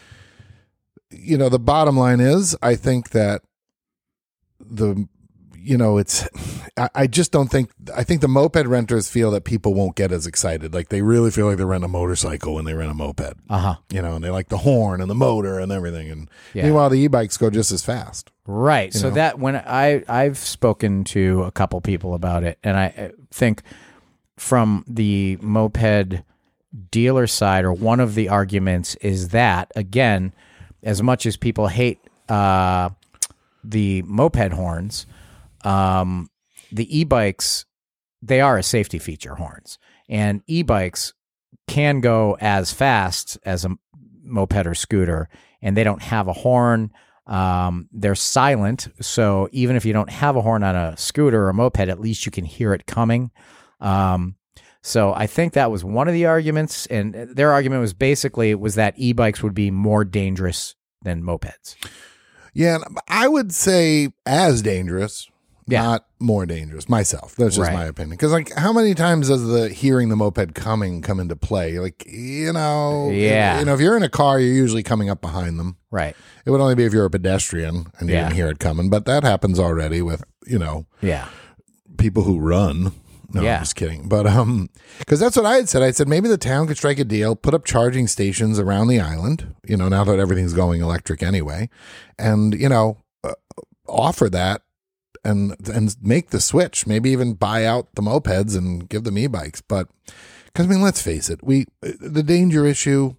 A: you know, the bottom line is, I think that the, you know, it's, I, I just don't think, I think the moped renters feel that people won't get as excited. Like they really feel like they rent a motorcycle when they rent a moped,
B: Uh-huh.
A: you know, and they like the horn and the motor and everything. And
B: Yeah.
A: meanwhile, the e-bikes go just as fast.
B: Right.
A: You
B: So
A: know?
B: that when I I've spoken to a couple people about it, and I think from the moped dealer side, or one of the arguments is that, again, as much as people hate uh, the moped horns, um, the e-bikes, they are a safety feature, horns, and e-bikes can go as fast as a moped or scooter, and they don't have a horn. Um, they're silent, so even if you don't have a horn on a scooter or a moped, at least you can hear it coming. Um, so I think that was one of the arguments, and their argument was basically was that e-bikes would be more dangerous than mopeds.
A: Yeah, and I would say as dangerous,
B: Yeah.
A: not more dangerous myself. That's just
B: Right.
A: my opinion. Because, like, how many times does the hearing the moped coming come into play? Like, you know,
B: Yeah.
A: you know, if you're in a car, you're usually coming up behind them.
B: Right.
A: It would only be if you're a pedestrian and you
B: Yeah.
A: didn't hear it coming. But that happens already with, you know,
B: Yeah.
A: people who run. No,
B: Yeah.
A: I'm just kidding. But um, because that's what I had said. I said maybe the town could strike a deal, put up charging stations around the island. You know, now that everything's going electric anyway, and you know, uh, offer that and and make the switch. Maybe even buy out the mopeds and give them e-bikes. But because I mean, let's face it, we the danger issue.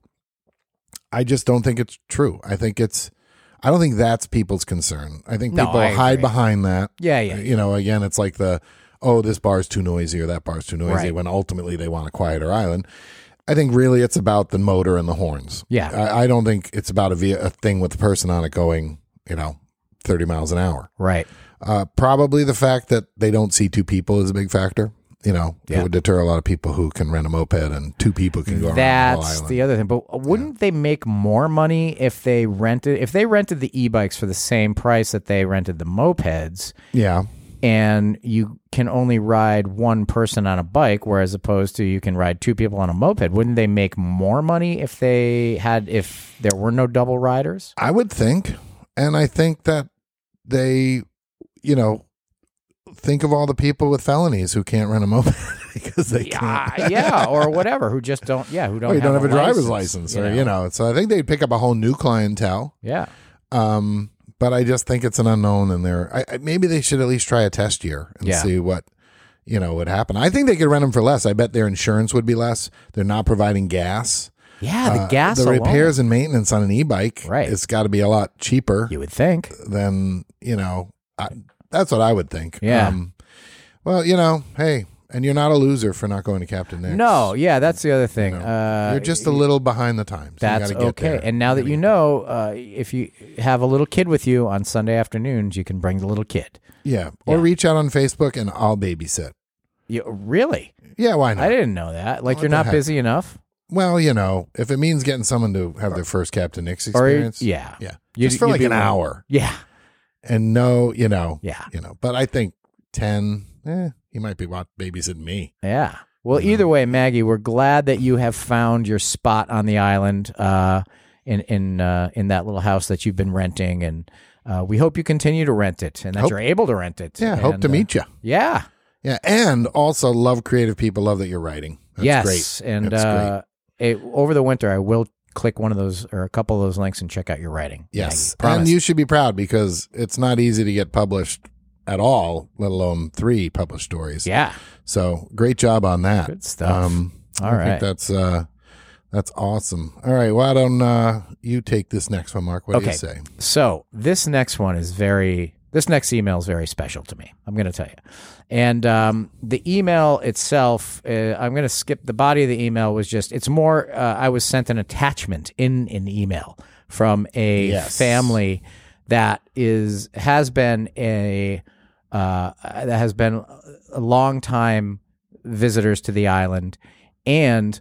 A: I just don't think it's true. I think it's. I don't think that's people's concern. I think
B: No,
A: people
B: I
A: hide
B: agree.
A: behind that.
B: Yeah, yeah.
A: You know, again, it's like the, oh, this bar's too noisy or that bar's too noisy,
B: Right.
A: when ultimately they want a quieter island. I think really it's about the motor and the horns.
B: Yeah.
A: I, I don't think it's about a, ve- a thing with the person on it going, you know, thirty miles an hour.
B: Right.
A: Uh, probably the fact that they don't see two people is a big factor. You know,
B: Yeah.
A: it would deter a lot of people who can rent a moped and two people can go around the whole
B: That's
A: island.
B: the other thing. But wouldn't they make more money if they rented if they rented the e-bikes for the same price that they rented the mopeds,
A: yeah.
B: and you can only ride one person on a bike, whereas opposed to you can ride two people on a moped? Wouldn't they make more money if they had if there were no double riders?
A: I would think. And I think that they, you know, think of all the people with felonies who can't rent a moped because they
B: Yeah,
A: can't.
B: yeah, or whatever. Who just don't? Yeah, who don't?
A: Or you don't have a driver's
B: license,
A: license, or you know. So I think they'd pick up a whole new clientele.
B: Yeah.
A: Um, but I just think it's an unknown, and they're I, I, maybe they should at least try a test year and
B: Yeah.
A: see what you know would happen. I think they could rent them for less. I bet their insurance would be less. They're not providing gas.
B: Yeah, the
A: Uh,
B: gas.
A: the
B: alone,
A: repairs and maintenance on an e-bike,
B: Right.
A: It's got to be a lot cheaper
B: you would think.
A: than you know. I, that's what I would think.
B: Yeah.
A: Um, well, you know, hey, and you're not a loser for not going to Captain Nick's.
B: No, yeah, that's the other thing.
A: You know,
B: uh,
A: you're just a little behind the times. You
B: That's
A: gotta get
B: okay.
A: there.
B: And now that you know, uh, if you have a little kid with you on Sunday afternoons, you can bring the little kid.
A: yeah, or
B: Yeah.
A: reach out on Facebook and I'll babysit.
B: You, really?
A: Yeah, why not?
B: I didn't know that. Like
A: What
B: you're
A: the
B: not
A: heck?
B: busy enough?
A: Well, you know, if it means getting someone to have their first Captain Nick's
B: Or
A: experience,
B: yeah.
A: yeah,
B: You'd-
A: just for
B: you'd
A: like
B: be
A: an
B: willing.
A: hour,
B: Yeah.
A: and no, you know,
B: Yeah.
A: you know. But I think ten, eh, he might be wa- babysitting me.
B: Yeah. Well, either way, Maggie, we're glad that you have found your spot on the island uh, in in uh, in that little house that you've been renting, and uh, we hope you continue to rent it and that
A: Hope-
B: you're able to rent it.
A: Yeah, hope
B: And,
A: to
B: uh,
A: meet you.
B: Yeah.
A: Yeah, and also love creative people. Love that you're writing. That's
B: yes.
A: great.
B: And
A: That's
B: uh, it, over the winter, I will click one of those or a couple of those links and check out your writing.
A: Yes,
B: Maggie. Promise.
A: and you should be proud because it's not easy to get published at all, let alone three published stories.
B: Yeah.
A: So great job on that.
B: Good stuff.
A: Um,
B: All
A: I
B: right.
A: think that's uh, that's awesome. All right, why don't uh, you take this next one, Mark? What do
B: Okay.
A: you say?
B: So this next one is very, this next email is very special to me. I'm going to tell you. And um, the email itself, uh, I'm going to skip the body of the email was just, it's more, uh, I was sent an attachment in an email from a
A: Yes.
B: family that is, has been a, uh, that has been a long time visitors to the island. And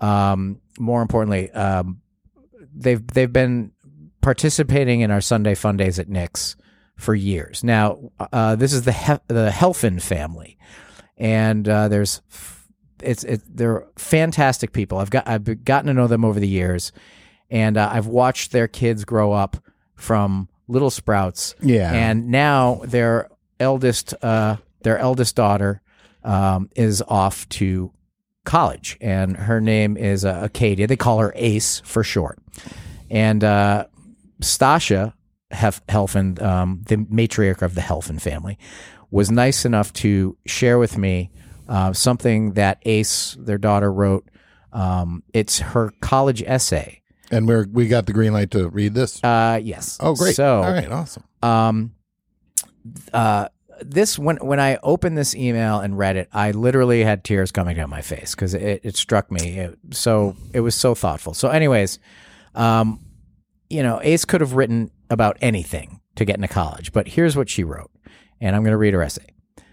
B: um, more importantly, um, they've, they've been participating in our Sunday fun days at Nick's for years. Now, uh, this is the he- the Helfin family, and uh, there's it's it, they're fantastic people. I've got I've gotten to know them over the years, and uh, I've watched their kids grow up from little sprouts.
A: Yeah.
B: and now their eldest uh, their eldest daughter um, is off to college, and her name is uh, Acadia. They call her Ace for short, and uh, Stasha Hef- Helfin, um, the matriarch of the Helfin family, was nice enough to share with me uh, something that Ace, their daughter, wrote. Um, it's her college essay.
A: And we're we got the green light to read this.
B: Uh, yes.
A: oh, great!
B: So,
A: all right, awesome.
B: um, uh, this when when I opened this email and read it, I literally had tears coming down my face because it, it struck me. It, so it was so thoughtful. So, anyways, um, you know, Ace could have written about anything to get into college, but here's what she wrote, and I'm going to read her essay.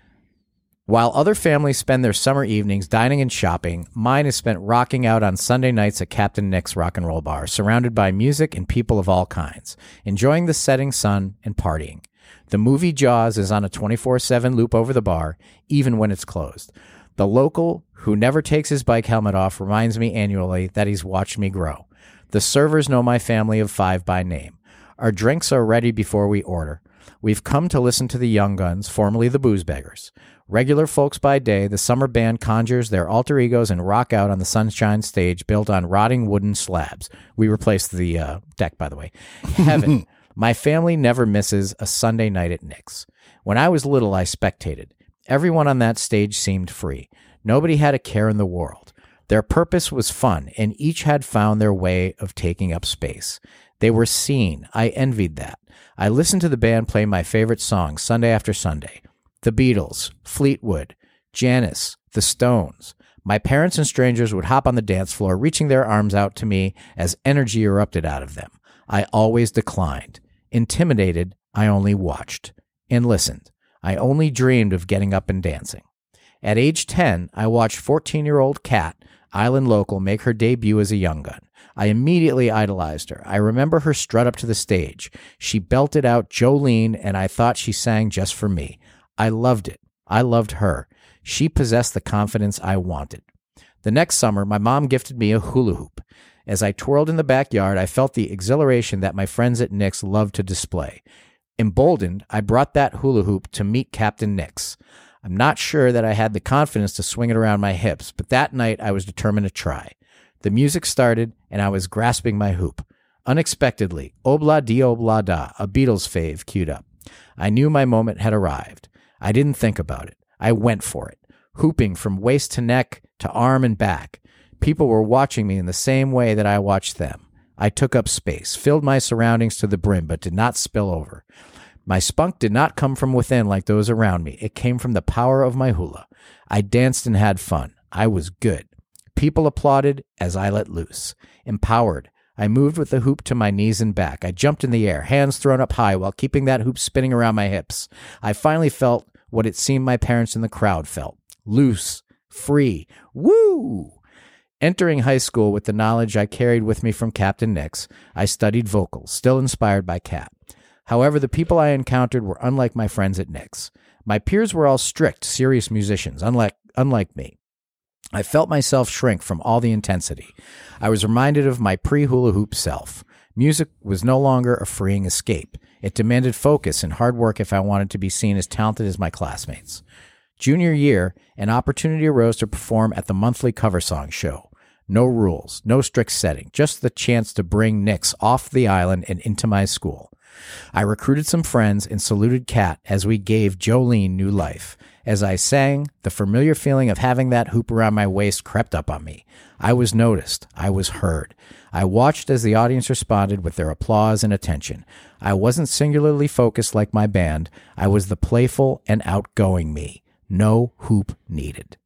B: While other families spend their summer evenings dining and shopping, mine is spent rocking out on Sunday nights at Captain Nick's Rock and Roll Bar, surrounded by music and people of all kinds, enjoying the setting sun and partying. The movie Jaws is on a twenty-four seven loop over the bar, even when it's closed. The local, who never takes his bike helmet off, reminds me annually that he's watched me grow. The servers know my family of five by name. Our drinks are ready before we order. We've come to listen to the Young Guns, formerly the Booze Beggars. Regular folks by day, the summer band conjures their alter egos and rock out on the Sunshine stage built on rotting wooden slabs. We replaced the uh, deck, by the way. Heaven. My family never misses a Sunday night at Nick's. When I was little, I spectated. Everyone on that stage seemed free. Nobody had a care in the world. Their purpose was fun, and each had found their way of taking up space. They were seen. I envied that. I listened to the band play my favorite songs Sunday after Sunday. The Beatles, Fleetwood, Janis, The Stones. My parents and strangers would hop on the dance floor, reaching their arms out to me as energy erupted out of them. I always declined. Intimidated, I only watched and listened. I only dreamed of getting up and dancing. At age ten, I watched fourteen-year-old Kat, Island local, make her debut as a Young Gun. I immediately idolized her. I remember her strut up to the stage. She belted out Jolene, and I thought she sang just for me. I loved it. I loved her. She possessed the confidence I wanted. The next summer, my mom gifted me a hula hoop. As I twirled in the backyard, I felt the exhilaration that my friends at Nick's loved to display. Emboldened, I brought that hula hoop to meet Captain Nick's. I'm not sure that I had the confidence to swing it around my hips, but that night I was determined to try. The music started, and I was grasping my hoop. Unexpectedly, Obla Di Obla Da, a Beatles fave, queued up. I knew my moment had arrived. I didn't think about it. I went for it, hooping from waist to neck to arm and back. People were watching me in the same way that I watched them. I took up space, filled my surroundings to the brim, but did not spill over. My spunk did not come from within like those around me. It came from the power of my hula. I danced and had fun. I was good. People applauded as I let loose. Empowered, I moved with the hoop to my knees and back. I jumped in the air, hands thrown up high while keeping that hoop spinning around my hips. I finally felt what it seemed my parents in the crowd felt. Loose, free, woo! Entering high school with the knowledge I carried with me from Captain Nick's, I studied vocals, still inspired by Kat. However, the people I encountered were unlike my friends at Nick's. My peers were all strict, serious musicians, unlike, unlike me. I felt myself shrink from all the intensity. I was reminded of my pre-hula hoop self. Music was no longer a freeing escape. It demanded focus and hard work if I wanted to be seen as talented as my classmates. Junior year, an opportunity arose to perform at the monthly cover song show. No rules, no strict setting, just the chance to bring Nick's off the island and into my school. I recruited some friends and saluted Kat as we gave Jolene new life. As I sang, the familiar feeling of having that hoop around my waist crept up on me. I was noticed. I was heard. I watched as the audience responded with their applause and attention. I wasn't singularly focused like my band. I was the playful and outgoing me. No hoop needed.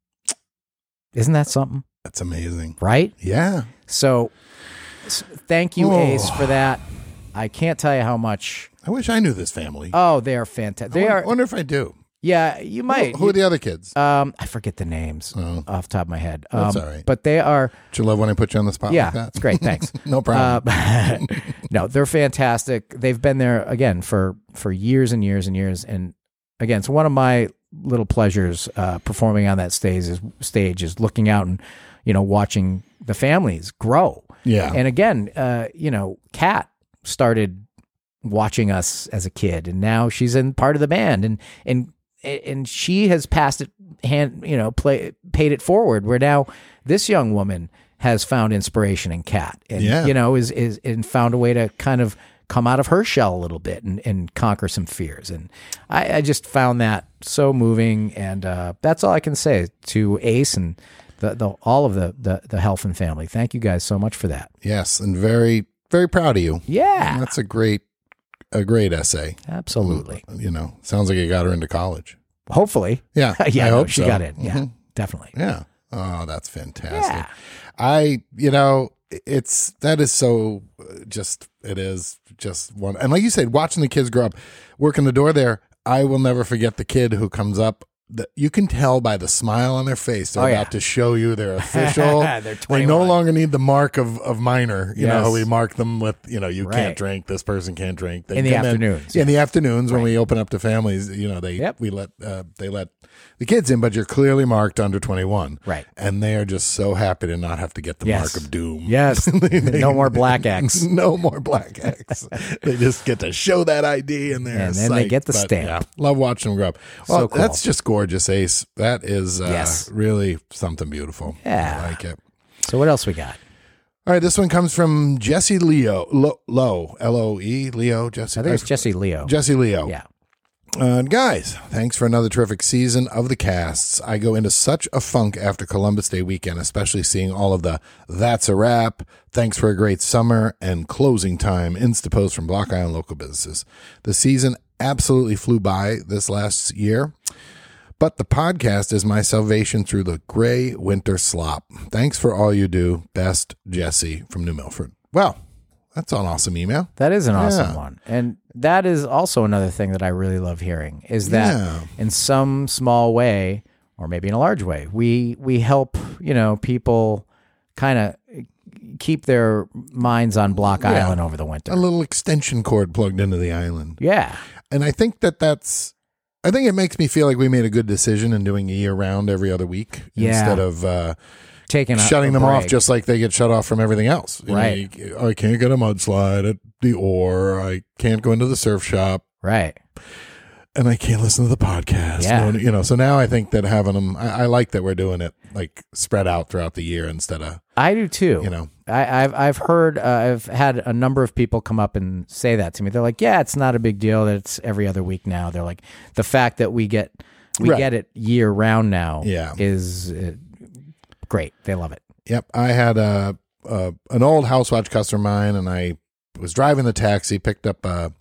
B: Isn't that something?
A: That's amazing.
B: Right?
A: Yeah.
B: So, s- thank you,
A: Oh.
B: Ace, for that. I can't tell you how much.
A: I wish I knew this family.
B: Oh, they are fantastic. They
A: I
B: are.
A: wonder if I do.
B: Yeah, you might.
A: Who, who are the other kids?
B: Um, I forget the names
A: Oh.
B: off the top of my head. Um,
A: That's all right.
B: But they are.
A: Do you love when I put you on the spot
B: Yeah,
A: like that?
B: it's great. Thanks.
A: No problem.
B: Uh, no, they're fantastic. They've been there again for for years and years and years. And again, it's one of my little pleasures uh, performing on that stage is stage is looking out and you know watching the families grow.
A: Yeah.
B: And again, uh, you know, Kat started watching us as a kid, and now she's in part of the band, and and and she has passed it hand, you know, play paid it forward. Where now this young woman has found inspiration in Kat, and
A: Yeah.
B: you know is is and found a way to kind of come out of her shell a little bit and, and conquer some fears. And I, I just found that so moving, and uh, that's all I can say to Ace and the, the all of the, the the Helfand family. Thank you guys so much for that.
A: Yes, and very, very proud of you.
B: Yeah,
A: That's a great, a great essay.
B: absolutely.
A: You know, sounds like it got her into college.
B: Hopefully,
A: Yeah,
B: yeah,
A: I
B: no,
A: hope
B: she
A: so.
B: got in. Yeah,
A: Mhm.
B: definitely.
A: Yeah. Oh, that's fantastic.
B: Yeah.
A: I, you know, it's that is so uh, just it is just one. And like you said, watching the kids grow up, working the door there, I will never forget the kid who comes up. The, you can tell by the smile on their face they're
B: Oh,
A: about
B: yeah.
A: to show you they're official.
B: They're
A: They
B: twenty-one.
A: no longer need the mark of, of minor. You know
B: Yes.
A: how we mark them with, you know, you
B: Right.
A: can't drink, this person can't drink. They
B: In the
A: come
B: afternoons,
A: In, the afternoons when we open up to families, you know, they
B: Yep.
A: we let uh, they let the kids in, but you're clearly marked under twenty-one.
B: Right.
A: And they are just so happy to not have to get the
B: Yes.
A: mark of doom.
B: Yes. No more black X.
A: No more black X. They just get to show that I D and they're
B: And then they
A: psyched.
B: get the
A: But,
B: stamp.
A: Yeah, love watching them grow up. Well,
B: So cool.
A: that's just gorgeous, Ace. That is uh,
B: Yes.
A: really something beautiful.
B: Yeah.
A: I like it.
B: So what else we got?
A: All right, this one comes from Jesse Leo. Lo- Lowe, L O E, Leo, Jesse.
B: I think it's Jesse Leo.
A: Jesse Leo.
B: Yeah.
A: Uh, guys, thanks for another terrific season of the casts. I go into such a funk after Columbus Day weekend, especially seeing all of the That's a Wrap, Thanks for a Great Summer, and Closing Time Instaposts from Block Island local businesses. The season absolutely flew by this last year, but the podcast is my salvation through the gray winter slop. Thanks for all you do. Best, Jesse from New Milford. Well, that's an awesome email.
B: That is an awesome
A: Yeah.
B: one. And that is also another thing that I really love hearing is that
A: Yeah.
B: in some small way, or maybe in a large way, we we help, you know, people kind of keep their minds on Block
A: Yeah.
B: Island over the winter.
A: A little extension cord plugged into the island.
B: Yeah.
A: And I think that that's, I think it makes me feel like we made a good decision in doing a year round every other week
B: Yeah.
A: instead of uh,
B: Taking a,
A: shutting
B: a
A: them off
B: break.
A: just like they get shut off from everything else. You know,
B: Right.
A: you- I can't get a mudslide at the Oar. I can't go into the surf shop.
B: Right.
A: And I can't listen to the podcast.
B: Yeah.
A: No, you know, so now I think that having them, I, I like that we're doing it like spread out throughout the year instead of,
B: I do too.
A: you know,
B: I, I've I've heard uh, I've had a number of people come up and say that to me. They're like, "Yeah, it's not a big deal that it's every other week now." They're like, "The fact that we get we
A: Right.
B: get it year round now
A: Yeah.
B: is uh, great. They love it."
A: Yep, I had a, a an old house watch customer of mine, and I was driving the taxi, picked up a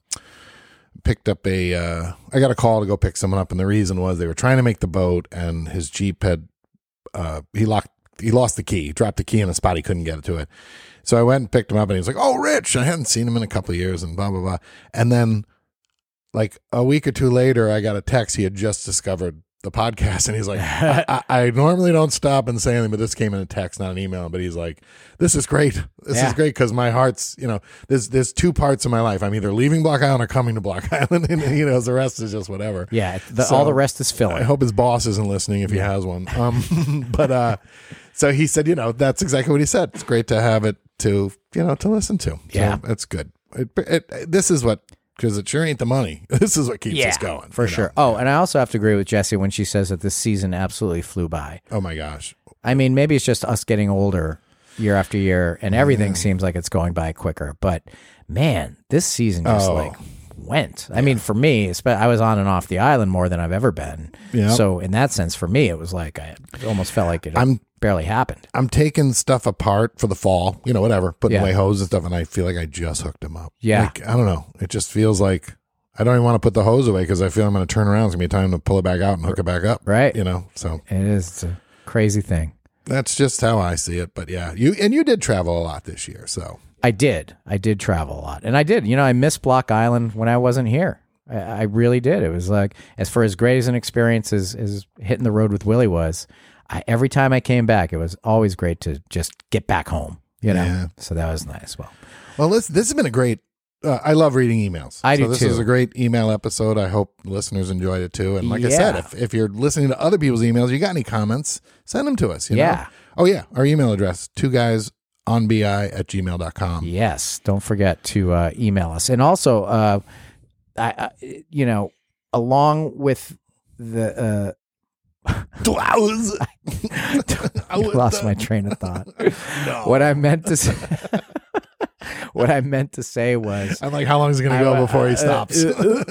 A: picked up a. Uh, I got a call to go pick someone up, and the reason was they were trying to make the boat, and his Jeep had uh, he locked he lost the key, dropped the key in a spot he couldn't get to it. So I went and picked him up, and he was like, "Oh, Rich, I hadn't seen him in a couple of years," and blah blah blah. And then, like a week or two later, I got a text. He had just discovered the podcast, and he's like, I, I, I normally don't stop and say anything, but this came in a text, not an email. But he's like, this is great. This
B: Yeah.
A: is great because my heart's, you know, there's there's two parts of my life. I'm either leaving Block Island or coming to Block Island, and you know, the rest is just whatever.
B: Yeah, the,
A: So,
B: all the rest is
A: I
B: filler.
A: hope his boss isn't listening if he has one. Um, but uh, so he said, you know, that's exactly what he said. It's great to have it to, you know, to listen to.
B: Yeah.
A: So that's good. It, it, this is what, because it sure ain't the money. This is what keeps
B: yeah,
A: us going.
B: for
A: you know?
B: sure. Oh, and I also have to agree with Jessie when she says that this season absolutely flew by.
A: Oh my gosh.
B: I mean, maybe it's just us getting older year after year, and everything seems like it's going by quicker. But man, this season just
A: Oh.
B: like went. I mean, for me, espe- I was on and off the island more than I've ever been.
A: Yeah.
B: So in that sense, for me, it was like I it almost felt like it
A: I'm-
B: barely happened.
A: I'm taking stuff apart for the fall, you know, whatever, putting
B: Yeah.
A: away hose and stuff, and I feel like I just hooked them up.
B: Yeah.
A: Like, I don't know. It just feels like I don't even want to put the hose away because I feel I'm going to turn around. It's going to be time to pull it back out and hook it back up.
B: Right.
A: You know, so
B: It is it's a crazy thing.
A: that's just how I see it. But yeah, you and you did travel a lot this year. So
B: I did. I did travel a lot. And I did. You know, I missed Block Island when I wasn't here. I, I really did. It was like, as for as great as an experience as, as hitting the road with Willie was, I, every time I came back, it was always great to just get back home, you know?
A: Yeah.
B: So that was nice. Well,
A: Well, this this has been a great. Uh, I love reading emails.
B: I
A: so
B: do
A: this
B: too.
A: is a great email episode. I hope listeners enjoyed it too. And like I
B: Yeah.
A: said, if, if you're listening to other people's emails, you got any comments, send them to us. You
B: Yeah.
A: Know? Oh yeah, our email address: two guys on bi at gmail dot com.
B: yes, don't forget to uh, email us. And also, uh, I, I, you know, along with the... Uh, I lost my train of thought. What I meant to say, what I meant to say was,
A: I'm like, how long is it going to go
B: I-
A: before he
B: uh,
A: stops?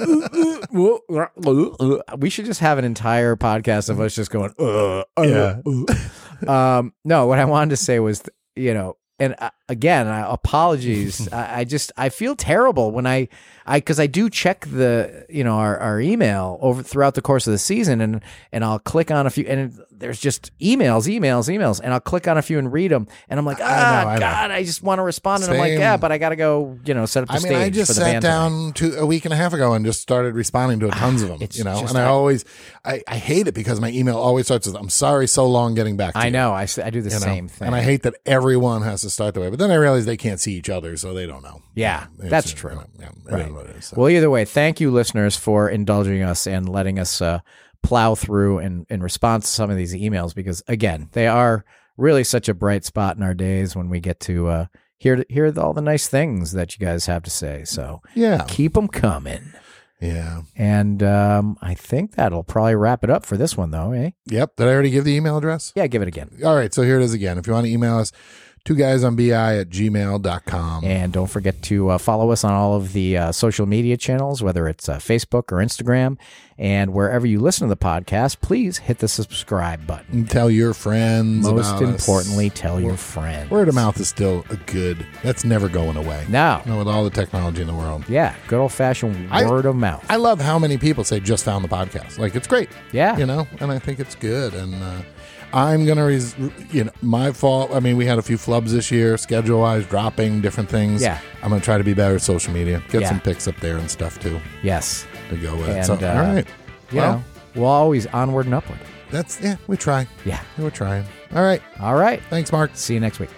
B: we should just have an entire podcast of us just going, uh, uh,
A: Yeah.
B: uh. um, no, what I wanted to say was, you know, and uh, again, uh, apologies. I, I just I feel terrible when I I because I do check the you know our, our email over throughout the course of the season, and and I'll click on a few, and it, there's just emails, emails, emails, and I'll click on a few and read them, and I'm like, ah,
A: I know, I know.
B: God, I just want to respond, and I'm like,
A: Same.
B: yeah, but I got to go, you know, set up the
A: I mean,
B: stage
A: I just
B: for the
A: sat
B: band tonight.
A: down to a week and a half ago and just started responding to tons of them.
B: It's
A: You know,
B: just-
A: and I,
B: I-
A: always, I, I hate it because my email always starts with, "I'm sorry, so long getting back to
B: I
A: you."
B: know, I, s- I do the
A: You know?
B: same thing,
A: And I hate that everyone has to start the way. But then I realize they can't see each other, so they don't know.
B: Yeah,
A: It's,
B: that's
A: you
B: true.
A: know, yeah, it
B: Right.
A: is what it is, so.
B: Well, either way, thank you, listeners, for indulging us and letting us uh, plow through and in response to some of these emails, because again, they are really such a bright spot in our days when we get to uh, hear hear all the nice things that you guys have to say. So
A: yeah,
B: keep them coming.
A: yeah,
B: And um, I think that'll probably wrap it up for this one, though, eh?
A: yep. Did I already give the email address?
B: Yeah, give it again.
A: All right, so here it is again. If you want to email us, two guys on bi at gmail dot com.
B: And don't forget to uh, follow us on all of the uh, social media channels, whether it's uh, Facebook or Instagram. And wherever you listen to the podcast, please hit the subscribe button.
A: And tell your friends.
B: Most
A: about us.
B: importantly, tell your friends.
A: Word of mouth is still a good. That's never going away.
B: No.
A: You know, with all the technology in the world.
B: Yeah, good old-fashioned
A: I-
B: word of mouth.
A: I love how many people say just found the podcast. Like, it's great.
B: Yeah.
A: You know, and I think it's good. And uh, I'm going to, res- you know, my fault. I mean, we had a few flubs this year, schedule wise, dropping different things.
B: Yeah.
A: I'm going to try to be better at social media. Get
B: Yeah.
A: some pics up there and stuff, too,
B: Yes.
A: to go with it.
B: And,
A: So,
B: uh,
A: all right.
B: You
A: Well,
B: know, we'll always onward and upward.
A: that's, yeah, we try.
B: Yeah.
A: We're trying. All right.
B: All right.
A: Thanks, Mark.
B: See you next week.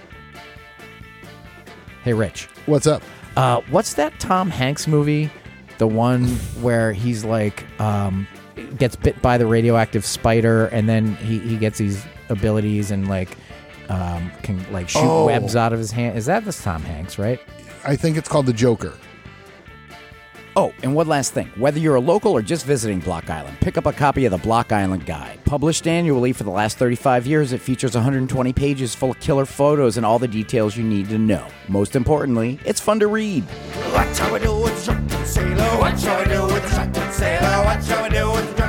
B: Hey, Rich.
A: What's up?
B: Uh, what's that Tom Hanks movie? The one where he's like um, gets bit by the radioactive spider, and then he, he gets these abilities and like um, can like shoot
A: Oh.
B: webs out of his hand. Is that this Tom Hanks, right?
A: I think it's called The Joker.
D: Oh, and one last thing. Whether you're a local or just visiting Block Island, pick up a copy of the Block Island Guide. Published annually for the last thirty-five years, it features one hundred twenty pages full of killer photos and all the details you need to know. Most importantly, it's fun to read.
C: What shall we do with the drunken sailor? What shall we do with the drunken sailor? What shall we do with the